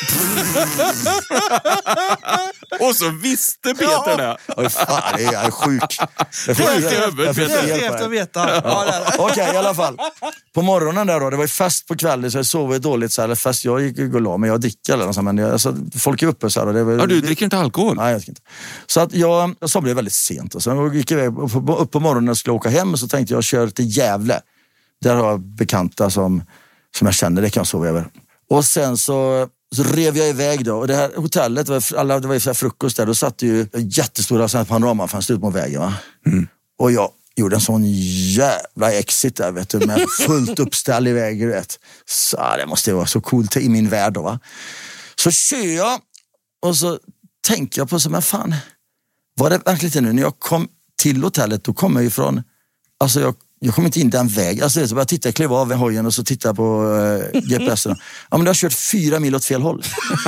Och så visste Peter det. Oj, fan, jag är, jag är sjuk. Jag Det är efter att veta. Ja, Okej, okay, i alla fall. På morgonen där då, det var ju fest på kvällen så jag sov dåligt så här, eller fest, jag gick och gå men jag dricker eller något sånt, men jag, alltså, folk är uppe så här. Och det var, ja, du dricker inte alkohol? Nej, jag dricker inte. Så att jag, jag somnade väldigt sent och sen gick jag iväg upp på morgonen och skulle åka hem och så tänkte jag kör till Gävle. Där har jag bekanta som, som jag känner, det kan jag sova över. Och sen så Så rev jag iväg då. Och det här hotellet, det var, alla, det var ju så här frukost där. Då satt ju jättestora panoramafönster ut mot vägen. Va? Mm. Och jag gjorde en sån jävla exit där, vet du. Med fullt uppställ i vägen, vet. Så det måste vara så coolt i min värld då, va. Så kör jag. Och så tänker jag på så, men fan. Var det verkligen nu? När jag kom till hotellet, då kom jag ju från... Alltså jag... Jag kom inte in den vägen. Alltså, jag bara tittade, jag klev av hojen och så tittade på uh, G P S-en. Ja, men du har kört fyra mil åt fel håll.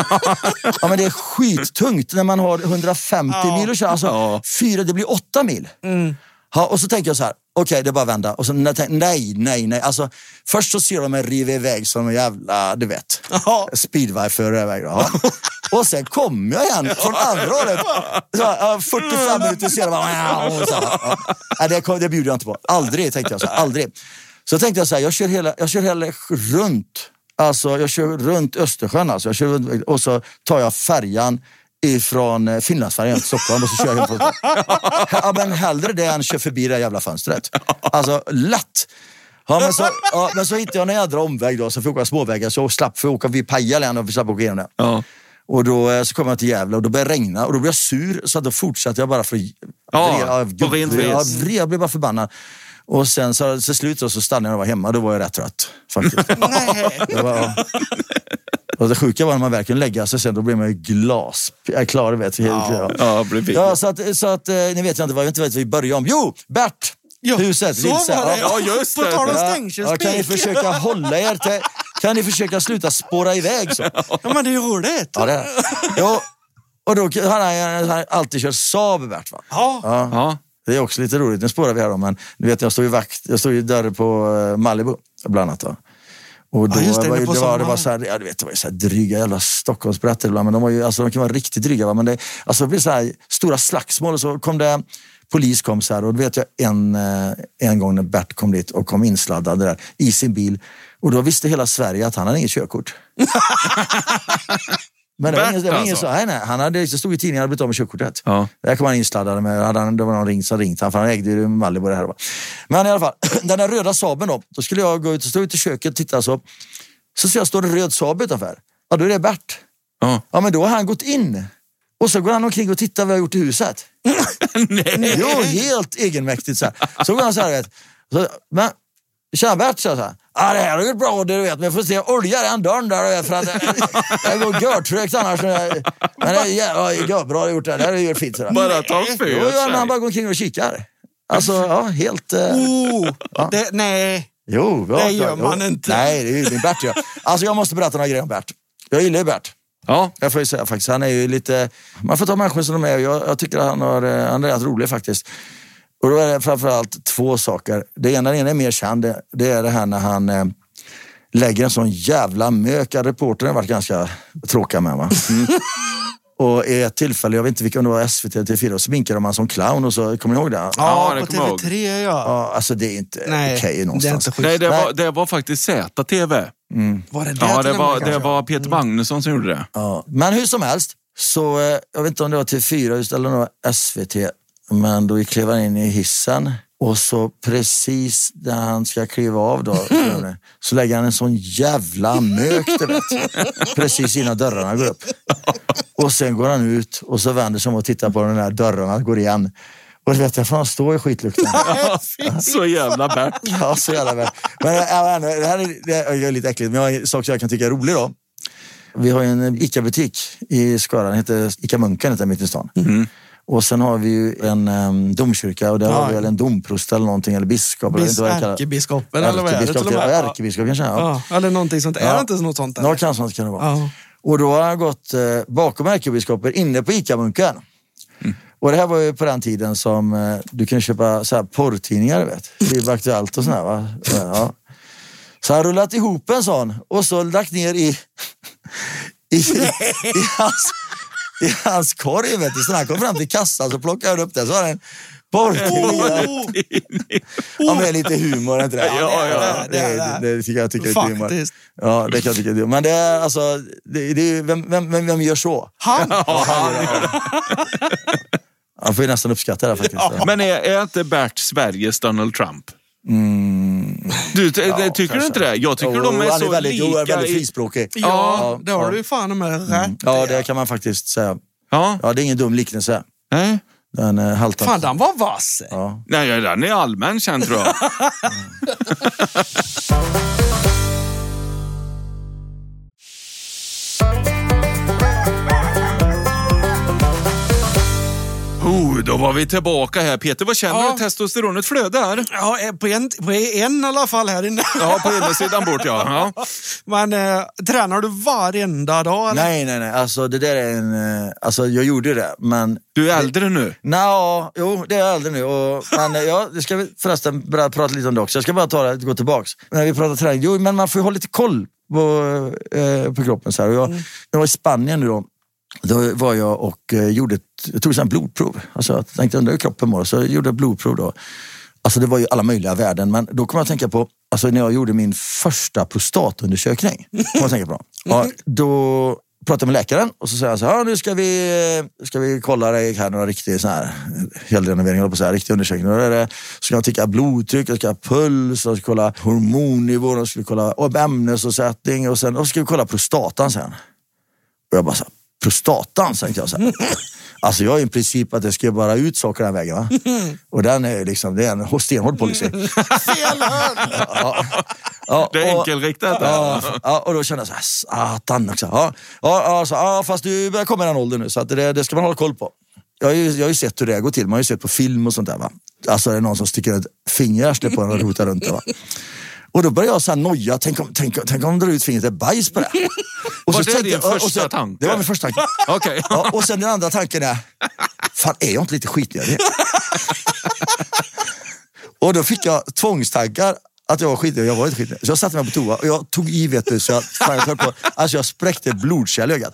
Ja, men det är skittungt när man har hundrafemtio ja. mil och kör. Alltså, ja. fyra, det blir åtta mil. Mm. Ja, och så tänker jag så här, okej, okay, det är bara att vända. Och så nej, nej, nej. Alltså, först så ser de mig riva iväg som en jävla, du vet, ja. speedway för iväg. Ja. Och sen kommer jag igen från andra hållet. Så, ja, fyrtiofem minuter senare. Så, ja. Nej, det, det bjuder jag inte på. Aldrig, tänkte jag så här, aldrig. Så tänkte jag så här, jag kör hela, jag kör hela runt. Alltså, jag kör runt Östersjön. Alltså. Jag kör runt, och så tar jag färjan ifrån Finlandsfärjan till Stockholm och så kör jag hem på ja, men hellre det än kör förbi det jävla fönstret. Alltså, lätt. Ja, men så, ja, men så hittade jag en jädra omväg då, så får jag åka småvägar, så slapp för åka vid Pajala och vi slapp åka igenom det. Ja. Och då så kom jag till Gävle och då började det regna och då blev jag sur, så då fortsatte jag bara för ja, ja, på rent vis. Ja, jag blev bara förbannad. Och sen så, så slut och så stannade jag och var hemma, då var jag rätt trött faktiskt. Nej. Det var, och det sjuka var när man verkligen lägger sig sen, då blir man ju glas. Jag är klar, vet helt ja, ja, ja, så att, så att ni vet jag inte vad jag inte vet vi börjar om. Jo, Bert! Ja, huset, så var det. Ja, just det. På ja, kan ni försöka hålla er till, kan ni försöka sluta spåra iväg så? Ja, men det är ju roligt. Ja, det är. Jo, och då han har, han har alltid kört Saab, Bert, va? Ja. Ja. Ja. Det är också lite roligt, nu spårar vi här då, men du vet, jag står ju vakt, jag står ju där på Malibu, bland annat då. Och då ja, det, var ju, det, var, det var så här, ja, du vet, det var ju så här dryga jävla Stockholmsberättelser ibland, men de var ju, alltså de kan vara riktigt dryga, va? Men det, alltså det blev så här stora slagsmål och så kom det, polis kom så här, och då vet jag en, en gång när Bert kom dit och kom insladdad där i sin bil, och då visste hela Sverige att han hade inget körkort. Men det var ingen, det var ingen alltså. så, nej, nej, han hade, det stod i tidningen, han hade blivit av med körkortet. Ja. Där kom han insladdad med, hade han, det var någon ring som ringt han, för han ägde ju Malibu det här. Va? Men i alla fall, den där röda Saaben då, då skulle jag gå ut och stå ut i köket och titta så, så ser jag står en röd Saab utanför. Ja, då är det Bert. Ja. Ja, men då har han gått in. Och så går han omkring och tittar vad jag har gjort i huset. Nej. Jo, helt egenmäktigt så här. Så går han så här, vet. Så, men, tjena Bert, så här. Ja, det här är ju bra, du vet. Men jag får se olja i den dörren där. För att jag går görtrökt annars. Men det är ja, bra gjort det. Det här är ju fint. Sådär. Bara ta för sig. Jo, han bara går omkring och kikar. Alltså, ja, helt... Uh, oh, ja. Det, nej. Jo, bra, det gör man jo. inte. Nej, det är ju din Bert. Ja. Alltså, jag måste berätta några grejer om Bert. Jag gillar ju Bert. Ja. Jag får ju säga faktiskt, han är ju lite... Man får ta människor som de är. Jag, jag tycker att han, har, han är rätt rolig faktiskt. Och då är det framförallt två saker. Det ena, det ena är mer känd. Det, det är det här när han eh, lägger en sån jävla mök. Reportern har varit ganska tråkiga med, va? Mm. Och i ett tillfälle, jag vet inte vilka, om det var S V T eller T V fyra, så sminkade de han som clown och så, kommer ni ihåg det? Ja, ja det på T V tre, ja. Ja, alltså det är inte okej okay någonstans. Det Nej, det var, det var faktiskt Z T V. Mm. Var det det? Ja, det var, det var Peter Magnusson som gjorde det. Ja. Men hur som helst, så eh, jag vet inte om det var T V fyra just, eller något S V T, men då klev han in i hissen. Och så precis när han ska kliva av då, så lägger han en sån jävla mök, du vet. Precis innan dörrarna går upp. Och sen går han ut och så vänder sig om och tittar på den här dörrarna, går igen. Och vet jag, för han står i skitlukten. Så jävla Bert. Ja, så jävla Bert. Men det här är, det är lite äckligt, men jag har en sak som jag kan tycka är rolig då. Vi har ju en Ica-butik i Skara, den heter Ica Munken, heter mitt i stan. Mm. Och sen har vi ju en um, domkyrka och där ja. har vi väl en domprost eller någonting, eller biskop. Bis, ärkebiskopen eller vad är det? Ja, ärkebiskop kanske, ja. ja. Eller någonting sånt. Ja. Är det inte något sånt där? Något kanske sånt kan det vara. Ja. Och då har jag gått eh, bakom ärkebiskopen inne på Ica-munken. Mm. Och det här var ju på den tiden som eh, du kunde köpa så här porrtidningar, vet. Det var Aktuellt och sådär, va? Ja. Så han rullat ihop en sån och så lagt ner i, i, i, hans, i hans korg. Vet du. Så när han kom fram till kassan så plockade han upp det. Så var det en porrtidning. Ja, men lite humor, inte det? Ja, ja. Det, det, det, det tycker jag tycker är humor. Faktiskt. Ja, det kan jag tycka är humor. Men det är alltså, det, det är, vem, vem, vem, vem gör så? Han? Ja, han gör det. Han får ju nästan uppskatta det faktiskt. Ja. Men är, är inte Bert Sveriges Donald Trump? Mm. Du, t- Ja, tycker kanske. du inte det? Jag tycker Jo, de är han så är väldigt, lika. jo, är väldigt i- frispråkig. Ja, Ja, det har ja. du ju fan med rätt. Ja, det kan man faktiskt säga. Ja. Ja, det är ingen dum liknelse. Nej. Den uh, haltar. Fan, den var vass. Ja. Nej, den är allmän känd tror jag. Oh, då var vi tillbaka här. Peter, vad känner Ja. du? Testosteronet flödar? Ja, på en, på en i alla fall här inne. Ja, på ena sidan bort, ja. ja. Men eh, tränar du varenda dag? Eller? Nej, nej, nej. Alltså, det där är en... Uh, alltså, jag gjorde det, men... Du är äldre nu. Nå, jo, det är jag äldre nu. Och, men uh, ja, det ska vi förresten börja prata lite om det också. Jag ska bara ta det, gå tillbaks. När vi pratar träning, jo, men man får ju ha lite koll på, uh, på kroppen. Så här. Och jag, mm. jag var i Spanien nu då. Då var jag och uh, gjorde ett, jag tog ett blodprov. Alltså, jag tänkte undra hur kroppen mår. Så jag gjorde ett blodprov då. Alltså det var ju alla möjliga värden. Men då kom jag att tänka på, alltså när jag gjorde min första prostatundersökning. Kom jag att tänka på. Ja, då pratade jag med läkaren och så säger han så här, nu ska vi, ska vi kolla dig här, några riktiga så här, helrenoveringar på så här, riktiga undersökningar. Då är det, ska jag ticka blodtryck, jag ska ha puls, jag ska kolla hormonnivå, jag ska kolla och ämnesomsättning och sen och ska vi kolla prostatan sen. Och jag bara så här, prostatan, tänkte jag så här. Alltså jag är i princip att det ska bara ut saker den vägen, va? Och den är liksom, det är en stenhård policy. ja, ja, Det är och- enkelriktat. Ja, ja, och då kände jag så här, satan också. Ja, ja, alltså, ja, fast du börjar komma i den åldern nu, så att det, det ska man hålla koll på. Jag har, ju, jag har ju sett hur det går till, man har ju sett på film och sånt där, va? Alltså det är någon som sticker ett finger i arslet på en och rotar runt det, va? Och då började jag så här noja, tänk om, tänk, tänk om de drar ut fingret är bajs på det. Och Var det tänkte din jag- och- och första så- tanke? Det var min första tanke. Okej. Ja, och sen den andra tanken är, fan är jag inte lite skitnödig? Och då fick jag tvångstankar att jag var skitnödig, jag var inte skitnödig. Så jag satte mig på toa och jag tog i, vet du, så jag, fan, jag, höll på, alltså jag spräckte blodkärl i ögat.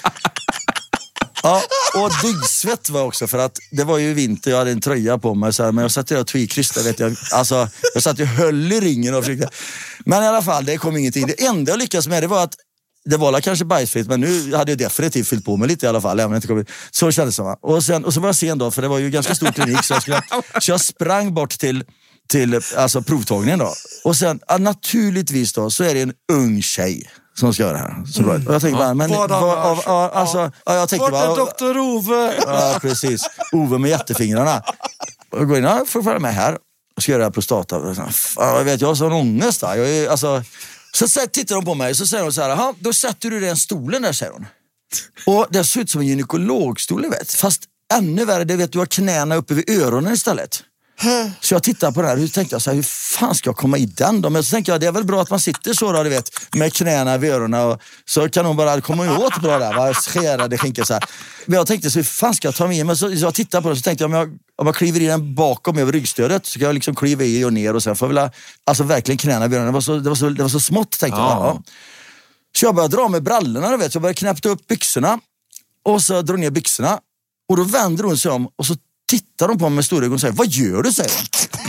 Ja, och dyggsvett var också för att det var ju vinter, jag hade en tröja på mig så här, men jag satt där och tog i krysta, vet jag. Alltså, jag satt och höll i ringen och försökte. Men i alla fall, det kom ingenting. Det enda jag lyckades med det var att det var kanske bajsfritt, men nu hade jag definitivt fyllt på mig lite i alla fall. Även om jag inte kom... Så kändes det som. Och, sen, och så var jag sen då, för det var ju ganska stor klinik. Så jag, skulle, så jag sprang bort till, till alltså, provtagningen då. Och sen, ja, naturligtvis då, så är det en ung tjej som ska göra det här. Så mm. Och jag tänkte bara, men... Vad Vad, har- av, ja, alltså, ja, jag tänkte Vart är bara... doktor Ove? Ja, precis. Ove med jättefingrarna. Och går in, ja, får följa med här. Och ska göra det här prostata. Och så, fan, jag vet, jag har sån ångest där. Jag är, alltså... Så, så tittar de på mig och så säger de så här, aha, då sätter du dig i den stolen där, säger hon. Och det ser ut som en gynekologstol, vet. Fast ännu värre, det vet du har knäna uppe vid öronen istället. Så jag tittar på det här, hur tänkte jag så här, hur fan ska jag komma i den då? Men så tänkte jag, det är väl bra att man sitter så då, du vet, med knäna vid öronen och så kan hon bara komma åt bra där, va? Skärade skinkor så här. Men jag tänkte så, hur fan ska jag ta med mig? Så, så jag tittade på det så tänkte jag, om jag, om jag kliver i den bakom över ryggstödet så kan jag liksom kliva i och ner och sen får jag väl, alltså verkligen knäna vid öronen. Det var så, det var så, det var så smått, tänkte jag. Ja. Så jag började dra med brallorna, du vet, så jag började knäppa upp byxorna och så drog ner byxorna och då vänder hon sig om och så tittar de på mig med stora ögon och säger, vad gör du, säger hon.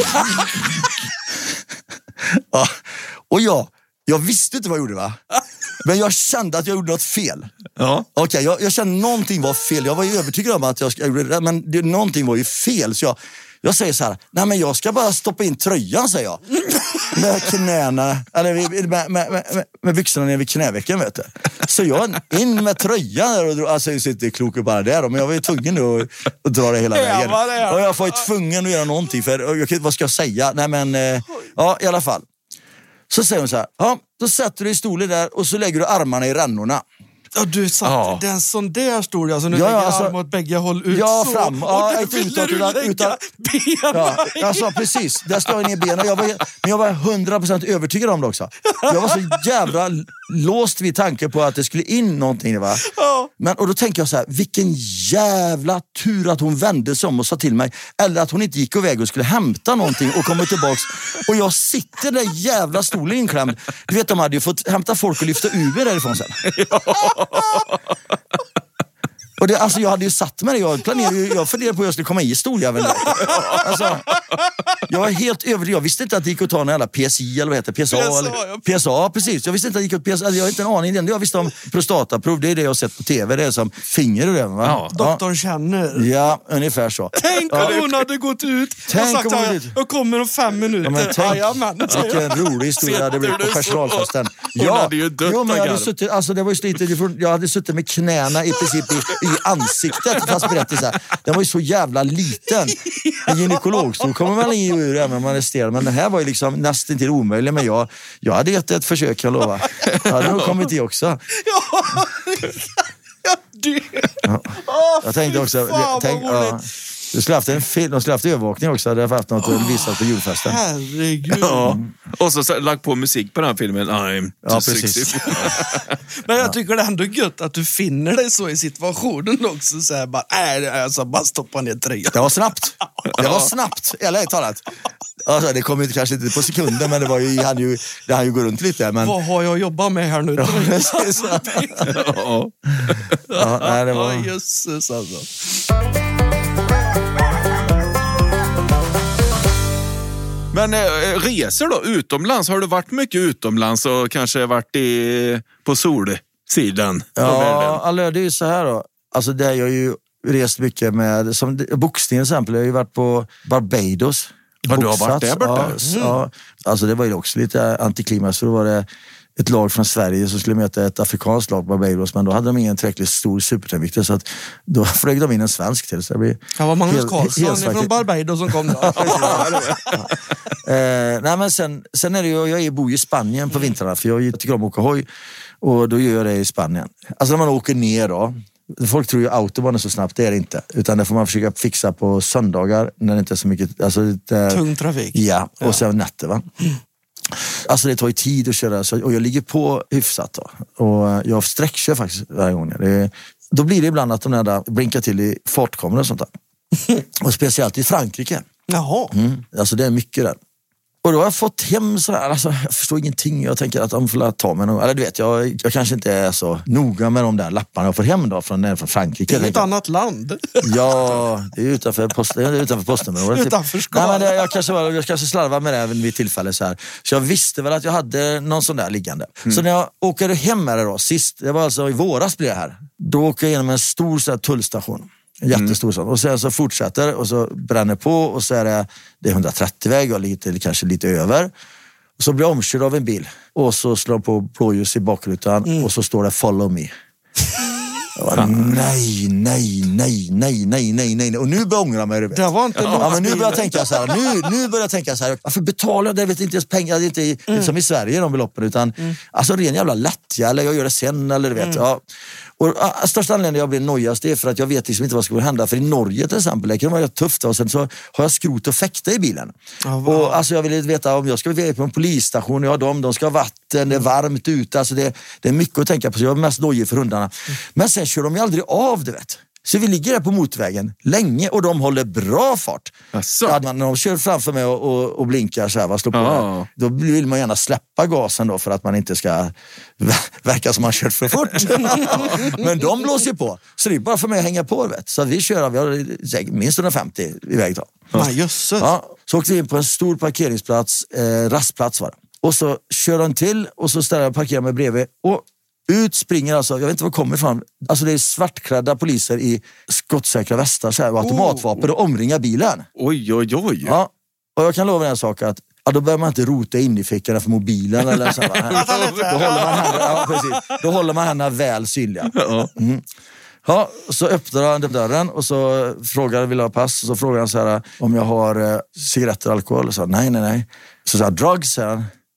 Ja, och jag, jag visste inte vad jag gjorde, va? Men jag kände att jag gjorde något fel. Ja. Okej, okay, jag, jag kände någonting var fel. Jag var ju övertygad om att jag ska, men det, någonting var ju fel. Så jag, jag säger så här, nej men jag ska bara stoppa in tröjan, säger jag. Med knäna, eller med, med, med, med, med byxorna ner vid knävecken, vet du. Så jag in med tröjan där och drog, alltså jag sitter klok och bara där, men jag var ju tvungen att, att dra det hela vägen. Och jag var ju tvungen att göra någonting, för jag, vad ska jag säga? Nej men, eh, ja i alla fall. Så säger hon så här, ja, då sätter du i stolen där och så lägger du armarna i rännorna. Ja, du satt, Ja. det är en sån där stor, alltså nu Ja, lägger ja, alltså- arm åt bägge håll ut Ja, så. fram. Och Ja, där inte ville utåt, du utan- lägga utan- benen. Ja, jag sa precis. Där står jag ner i benen. Jag var, men jag var hundra procent övertygad om det också. Jag var så jävla låst vid tanken på att det skulle in någonting. Va? Ja. Men, och då tänker jag så här, vilken jävla tur att hon vände sig om och sa till mig. Eller att hon inte gick iväg och skulle hämta någonting och komma tillbaks. Och jag sitter där jävla stolen inklämd. Du vet, de hade ju fått hämta folk och lyfta Uber därifrån sen. Och det, alltså jag hade ju satt mig, jag planerade ju, jag funderade på att jag skulle komma i stoljäveln där. Alltså, jag var helt övertygad, jag visste inte att det gick att ta en jävla P S I eller vad heter det? P S A, P S A, eller, ja. P S A, precis. Jag visste inte att det gick att P S A, jag har inte en aning. Det enda jag visste om prostataprov, det är det jag har sett på tv, det är som finger och det. Va? Ja. Doktorn känner. Ja, ungefär så. Tänk om hon hade gått ut Tänk och sagt om hon att hade- jag, jag kommer om fem minuter. Ja, men tänk, Jajamän, säger jag. vilken rolig historia det blev Sitter på du så? personalfesten. Hon hade ju dött jo, men jag hade av suttit, alltså det var ju slitet, jag hade suttit med knäna i princip i, i ansiktet fast berättelse. Den var ju så jävla liten. En gynekologstol kommer man in ur även om man är stel, men den här var ju liksom nästan till omöjlig, men jag, jag hade gett ett försök, jag lovar. Jag hade nog kommit i också. Ja, jag dör. Ja. Åh, Jag tänkte fy också, fan, jag tänkte, vad ja, roligt. du skulle haft en film, de skulle haft övervakning också, hade jag haft något att visa på julfesten. Herregud. Ja. Och så, så lagt på musik på den här filmen. I'm Ja, too precis. sexy. Men jag tycker det är ändå gött att du finner dig så i situationen också. Så här, bara, äh, alltså, bara stoppa ner tröjan. Det var snabbt. Det var snabbt, eller talat. Alltså, det kom ju kanske inte på sekunder, men det var ju, hade ju, det hade ju gått runt lite. Men... Vad har jag jobbat med här nu? Ja, precis. Ja. Ja, nej, det var... Ja, jösses alltså. Men eh, resor då, utomlands? Har du varit mycket utomlands och kanske varit i, på solsidan? av världen? Ja, alltså, det är ju så här då. Alltså, det har jag ju rest mycket med, som boxning till exempel. Jag har ju varit på Barbados. Ja, du har varit där borta? Ja, s- ja, alltså det var ju också lite antiklimax, för då var det ett lag från Sverige som skulle möta ett afrikanskt lag på Barbados, men då hade de ingen tillräckligt stor supertungvikt, så att då flög de in en svensk till. Så det blir Det var Magnus helt- Karlsson helt från faktiskt- Barbados som kom då. Eh, nej, men sen, sen är det ju, jag bor ju i Spanien på vintrarna, för jag tycker om att åka hoj, och då gör jag det i Spanien. Alltså när man åker ner då, folk tror ju autobahn är så snabbt, det är det inte, utan det får man försöka fixa på söndagar när det inte är så mycket, alltså det, Tung trafik. ja, och sen nätter, va. Alltså det tar ju tid att köra, så, och jag ligger på hyfsat då, och jag sträckkör faktiskt varje gång. Det, då blir det ibland att de där blinkar till i fartkameror och sånt där. Och speciellt i Frankrike. Jaha. Mm. Alltså det är mycket där. Och då har jag fått hem sådär, alltså jag förstår ingenting. Jag tänker att de får ta mig någon, eller du vet, jag, jag kanske inte är så noga med de där lapparna jag får hem då från, från Frankrike. Det är ett Jag annat land. Ja, det är utanför, post, det är utanför postnummerområdet. Utanför Nej, Skara. men det, jag kanske, var- jag kanske slarvar med det även vid tillfälle så här. Så jag visste väl att jag hade någon sån där liggande. Så när jag åker hem med det då, sist, det var alltså i våras blir det här. Då åker jag igenom en stor så här, tullstation. En jättestor sån. Och sen så fortsätter och så bränner på, och så är det, det är hundratrettio-väg och lite, kanske lite över. Och så blir jag omkörd av en bil. Och så slår jag på blåljus i bakrutan och så står det follow me. Jag bara, nej, nej, nej, nej, nej, nej, nej. Och nu börjar jag ångra mig. Du vet. Det var inte Ja, men nu låsbil. börjar jag tänka så här. Nu, nu börjar jag tänka så här. Varför betalar jag det? Jag vet inte ens pengar. Det är inte, mm. inte som i Sverige de beloppen. Utan alltså ren jävla lättja. Eller jag gör det sen. Eller du vet. Ja. Och ja, största anledningen jag blir nojast är för att jag vet liksom inte vad som skulle hända. För i Norge till exempel, det kan vara tufft. Och sen så har jag skrot och fäkta i bilen. Ja, wow. Och alltså jag vill veta om jag ska vara på en polisstation. Ja, de, de ska ha vatten, det är varmt ute. Alltså det, det är mycket att tänka på. Så jag är mest nojig för hundarna. Men sen kör de ju aldrig av, du vet. Så vi ligger där på motorvägen länge och de håller bra fart. Asså? Ja, när de kör framför mig och, och, och blinkar så här, vad slår på Ja. här, då vill man gärna släppa gasen då för att man inte ska verka som man kört för fort. Men de blåser på. Så det är bara för mig att hänga på, vet. Så vi kör, vi har minst hundrafemtio i väg då. Nej, jösses. Ja, så åkte vi in på en stor parkeringsplats, eh, rastplats var det. Och så kör de till och så ställer jag och parkerar mig bredvid och ut springer alltså, jag vet inte var det kommer ifrån, alltså det är svartklädda poliser i skottsäkra västar så här, och automatvapen och omringar bilen. Oj, oj, oj. Ja, och jag kan lova en sak att ja, då behöver man inte rota in i fickorna för mobilen eller så. Då håller man händerna, ja, precis. Då håller man händerna väl synliga. Mm. Ja, så öppnar han dörren och så frågar vill jag ha pass, och så frågar han så här om jag har eh, cigaretter och alkohol, och så nej nej nej. Så sa drugs, säger han.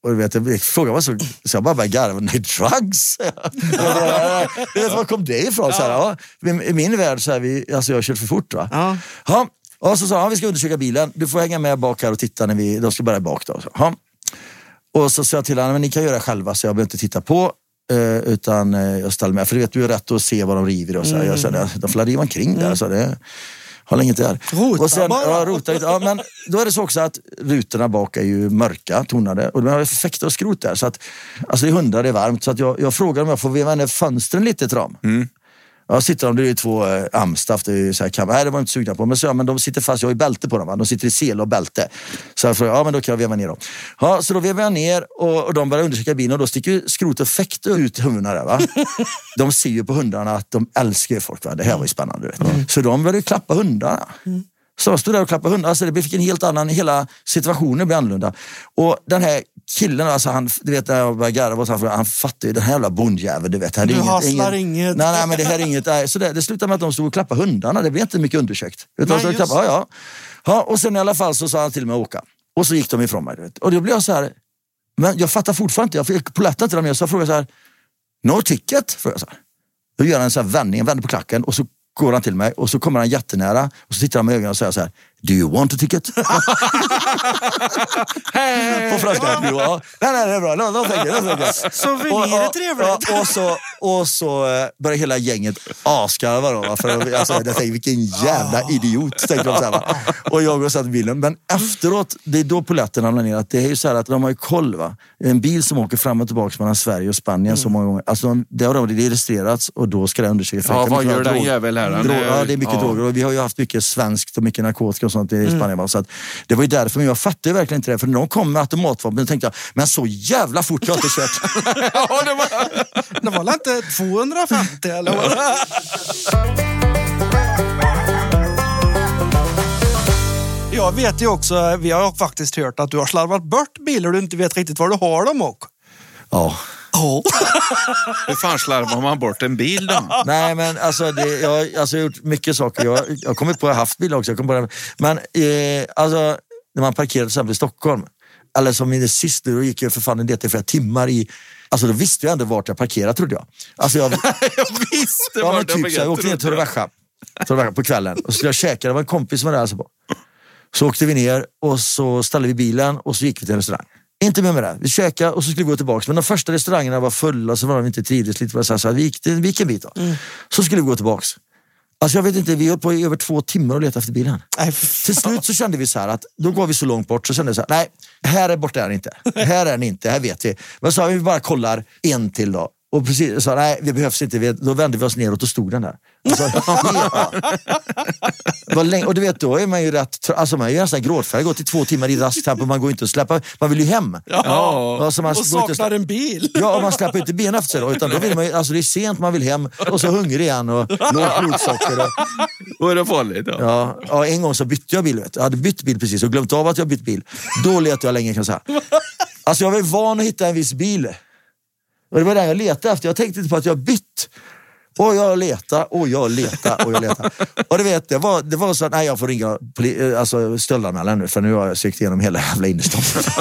Och du vet, frågan var så, så jag bara började garva. Nej, drugs? Du vet, var kom det ifrån? Så här, ja. I min värld så är vi, alltså jag har kört för fort va? Ja. Ja. Och så sa han, vi ska undersöka bilen. Du får hänga med bak här och titta när vi, de ska börja bak då. Ja. Och så sa jag till honom, men ni kan göra själva så jag behöver inte titta på. Uh, utan uh, jag ställer med, för du vet, du är rätt att se vad de river och så. Mm. Jag sa, de får driva omkring där, mm. så det har inget där. Rota och sen, bara. Ja, rota lite. Ja, men då är det så också att rutorna bak är ju mörka, tonade. Och de har effekter och skrot där. Så att, alltså i hundar är det varmt. Så att jag, jag frågar om jag får veva ner fönstren lite till dem. Mm. Ja, sitter de, det är ju två äh, amstaff, det är ju så här kam- nej, det var inte sugna på, men så, ja, men de sitter fast, jag har ju bälte på dem va? De sitter i sel och bälte. Så jag frågar, ja men då kan jag veva ner dem. Ja, så då vevar jag ner och, och de börjar undersöka bilen och då sticker ju skrot och effekt ut huvudena där va. De ser ju på hundarna att de älskar folk va, det här var ju spännande. Vet. Mm. Så de började klappa hundarna. Mm. Så jag stod där och klappade hundar, alltså det fick en helt annan, hela situationen blev annorlunda. Och den här killen, alltså han, du vet när jag började garva och så, han fattar ju den här jävla bondjäveln, du vet. Här, du inget, hasslar inget, inget. Nej, nej, men det här är inget. Nej, så det, det slutade med att de stod och klappade hundarna, det blev inte mycket undersökt. Utan nej, så klappade, ja, ja. Ja, och sen i alla fall så sa han till mig att åka. Och så gick de ifrån mig, du vet. Och då blev jag så här, men jag fattar fortfarande inte, jag fick poletten till dem, jag så frågade så här, no ticket? Frågade jag så här. Då gör han en sån här vändning, en vänder på klacken och så går han till mig och så kommer han jättenära och så tittar han med ögonen och säger så här, do you want a ticket? Hey, på flaskan. Ja. Nej, nej, det är bra. Låt tänka. Souvenir är trevligt. Och, och, så, och så börjar hela gänget askarva då. För alltså, jag tänkte, vilken jävla idiot, tänkte de så här. Och jag går och satt i bilen. Men efteråt, det är då poletten hamnar ner. Att det är ju så här att de har ju koll va. En bil som åker fram och tillbaka mellan Sverige och Spanien mm. så många gånger. Alltså det har det registrerats och då ska det undersökas. Ja, vad gör den jävel här? Drog, ja, det är mycket ja. droger. Och vi har ju haft mycket svenskt och mycket narkotika och sånt i Spanien. Mm. Så att det var ju därför, men jag fattade verkligen inte det. För när de kom med automatvapen och tänkte jag, men så jävla fort jag har inte kört. Ja, det var, det var inte tvåhundrafemtio eller vad? Jag vet ju också, vi har faktiskt hört att du har slarvat bort bilar du inte vet riktigt var du har dem och. Ja. Oh. Hur fan slarvar man bort en bil då? Nej, men alltså, det, jag, alltså, jag har gjort mycket saker. Jag har kommit på att jag har haft bil också. Jag kom på det. Men eh, alltså, när man parkerade till exempel i Stockholm, eller som i det sista, då gick jag för fan en del till flera timmar i. Alltså då visste jag ändå vart jag parkerade, trodde jag. Alltså jag, jag visste ja, vart men typ, jag så jag åkte ner till Torrevieja på kvällen och så skulle jag käka. Det var en kompis som var där alltså på. Så åkte vi ner och så ställde vi bilen och så gick vi till en restaurang. Inte med med det. Vi käkade och så skulle vi gå tillbaka. Men de första restaurangerna var fulla så var de inte trivdes lite. Så, så vi gick, vi gick en bit då. Mm. Så skulle vi gå tillbaka. Alltså jag vet inte, vi höll på i över två timmar och letade efter bilen. Nej, till slut så kände vi så här att då går vi så långt bort så kände vi så här, nej, här är borta är inte. Här är den inte, här vet vi. Men så har vi bara kollar en till då. Och precis så nej, vi behövs inte. Då vände vi oss neråt och stod den där. Alltså, ja. Var länge, och du vet, då är man ju rätt, alltså man är ju nästan gråtfärdig, gått i två timmar i raskt tempo, man går inte att släppa, man vill ju hem. Ja, alltså man och saknar en bil. Ja, och man släpper inte ben efter sig då, utan då vill man ju, alltså det är sent, man vill hem, och så hungrig igen och lågt blodsocker. Och, då är det farligt. Ja. Ja, ja, en gång så bytte jag bil, vet. Jag hade bytt bil precis och glömt av att jag bytt bil. Då letade jag länge, kan jag säga. Alltså jag var van att hitta en viss bil. Och det var den jag letade efter, jag tänkte inte på att jag bytt. Och jag letar, och jag letar, och jag letar. Och du vet, det var, det var så att nej, jag får ringa poli- alltså stöldanmälan nu, för nu har jag sökt igenom hela jävla innerstan.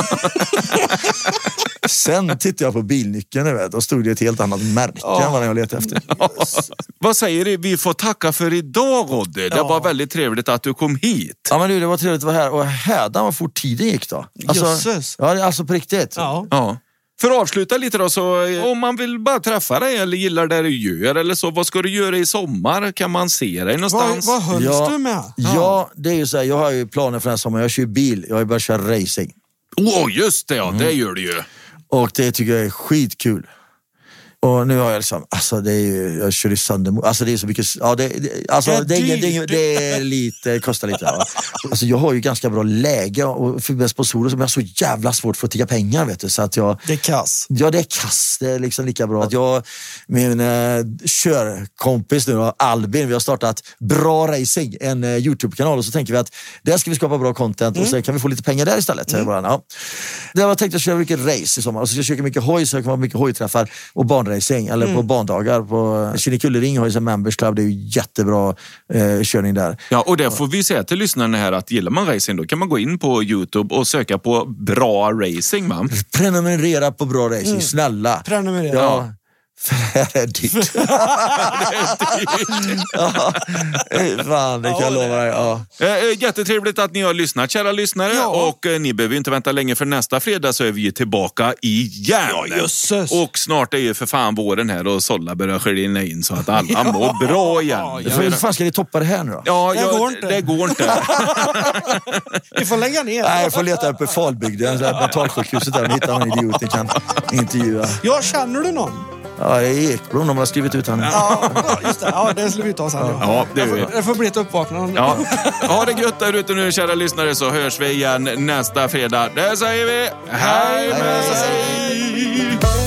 Sen tittade jag på bilnyckeln, vet, och stod det ett helt annat märke ja. än vad jag letade efter. Ja. Vad säger du? Vi får tacka för idag, Rodde. Det ja. var väldigt trevligt att du kom hit. Ja, men du, det var trevligt att vara här. Och hädan var fort tiden gick då. Alltså, Jösses. Ja, alltså på riktigt. Ja. Ja. För att avsluta lite då, så om man vill bara träffa dig eller gillar det du gör eller så, vad ska du göra i sommar? Kan man se dig någonstans? Vad, vad hölls ja, du med? Ja. ja, det är ju så här, jag har ju planer för den här sommaren. Jag kör bil, jag har ju börjat köra racing. Åh, oh, just det, ja, mm. det gör du ju. Och det tycker jag är skitkul. Och nu har jag liksom, alltså det är ju, jag kör i sönder, alltså det är så mycket, ja det, det alltså det, det, är, det, är, det är lite, kostar lite. Ja. Alltså jag har ju ganska bra läge och för sponsorer som jag har så jävla svårt för att tigga pengar, vet du, så att jag. Det är kass. Ja, det är kass, det är liksom lika bra att jag, min eh, körkompis nu då, Albin, vi har startat Bra Racing, en eh, YouTube-kanal, och så tänker vi att där ska vi skapa bra content mm. och så kan vi få lite pengar där istället. Mm. Ja. Det var tänkt att köra mycket race i sommar och så ska jag köra mycket hoj, så jag kommer ha mycket hojträffar och barnrace banracing eller mm. på bandagar. På Kinnekullering har ju en members club, det är ju jättebra eh, körning där. Ja, och det får vi säga till lyssnarna här att gillar man racing då kan man gå in på YouTube och söka på bra racing, man. Prenumerera på bra racing, mm. snälla. Prenumerera. Ja. För det här är dyrt. Ja, fan, det kan jag lova dig. Ja. Jättetrevligt att ni har lyssnat, kära lyssnare. Ja. Och eh, ni behöver inte vänta länge, för nästa fredag så är vi tillbaka igen. Ja, jösses. Och snart är ju för fan våren här och Solla börjar skilja in så att alla ja. mår bra igen. Ja, ja. Hur fan ska ni toppa det här nu då? Ja, det, ja, går inte. det går inte. Vi får lägga ner. Nej, jag får leta upp i Falbygden, så här mentalsjukhuset där, och hitta en idiot ni kan intervjua. Ja, känner du någon? Ja, det är Ekblom, de har skrivit ut honom. Ja, just det. Ja, det skulle vi ta sen. Ja, ja det, det, får, det får bli ett uppvaknande. Ja. Ha det gött där ute nu, kära lyssnare, så hörs vi igen nästa fredag. Det säger vi. Hej med sig!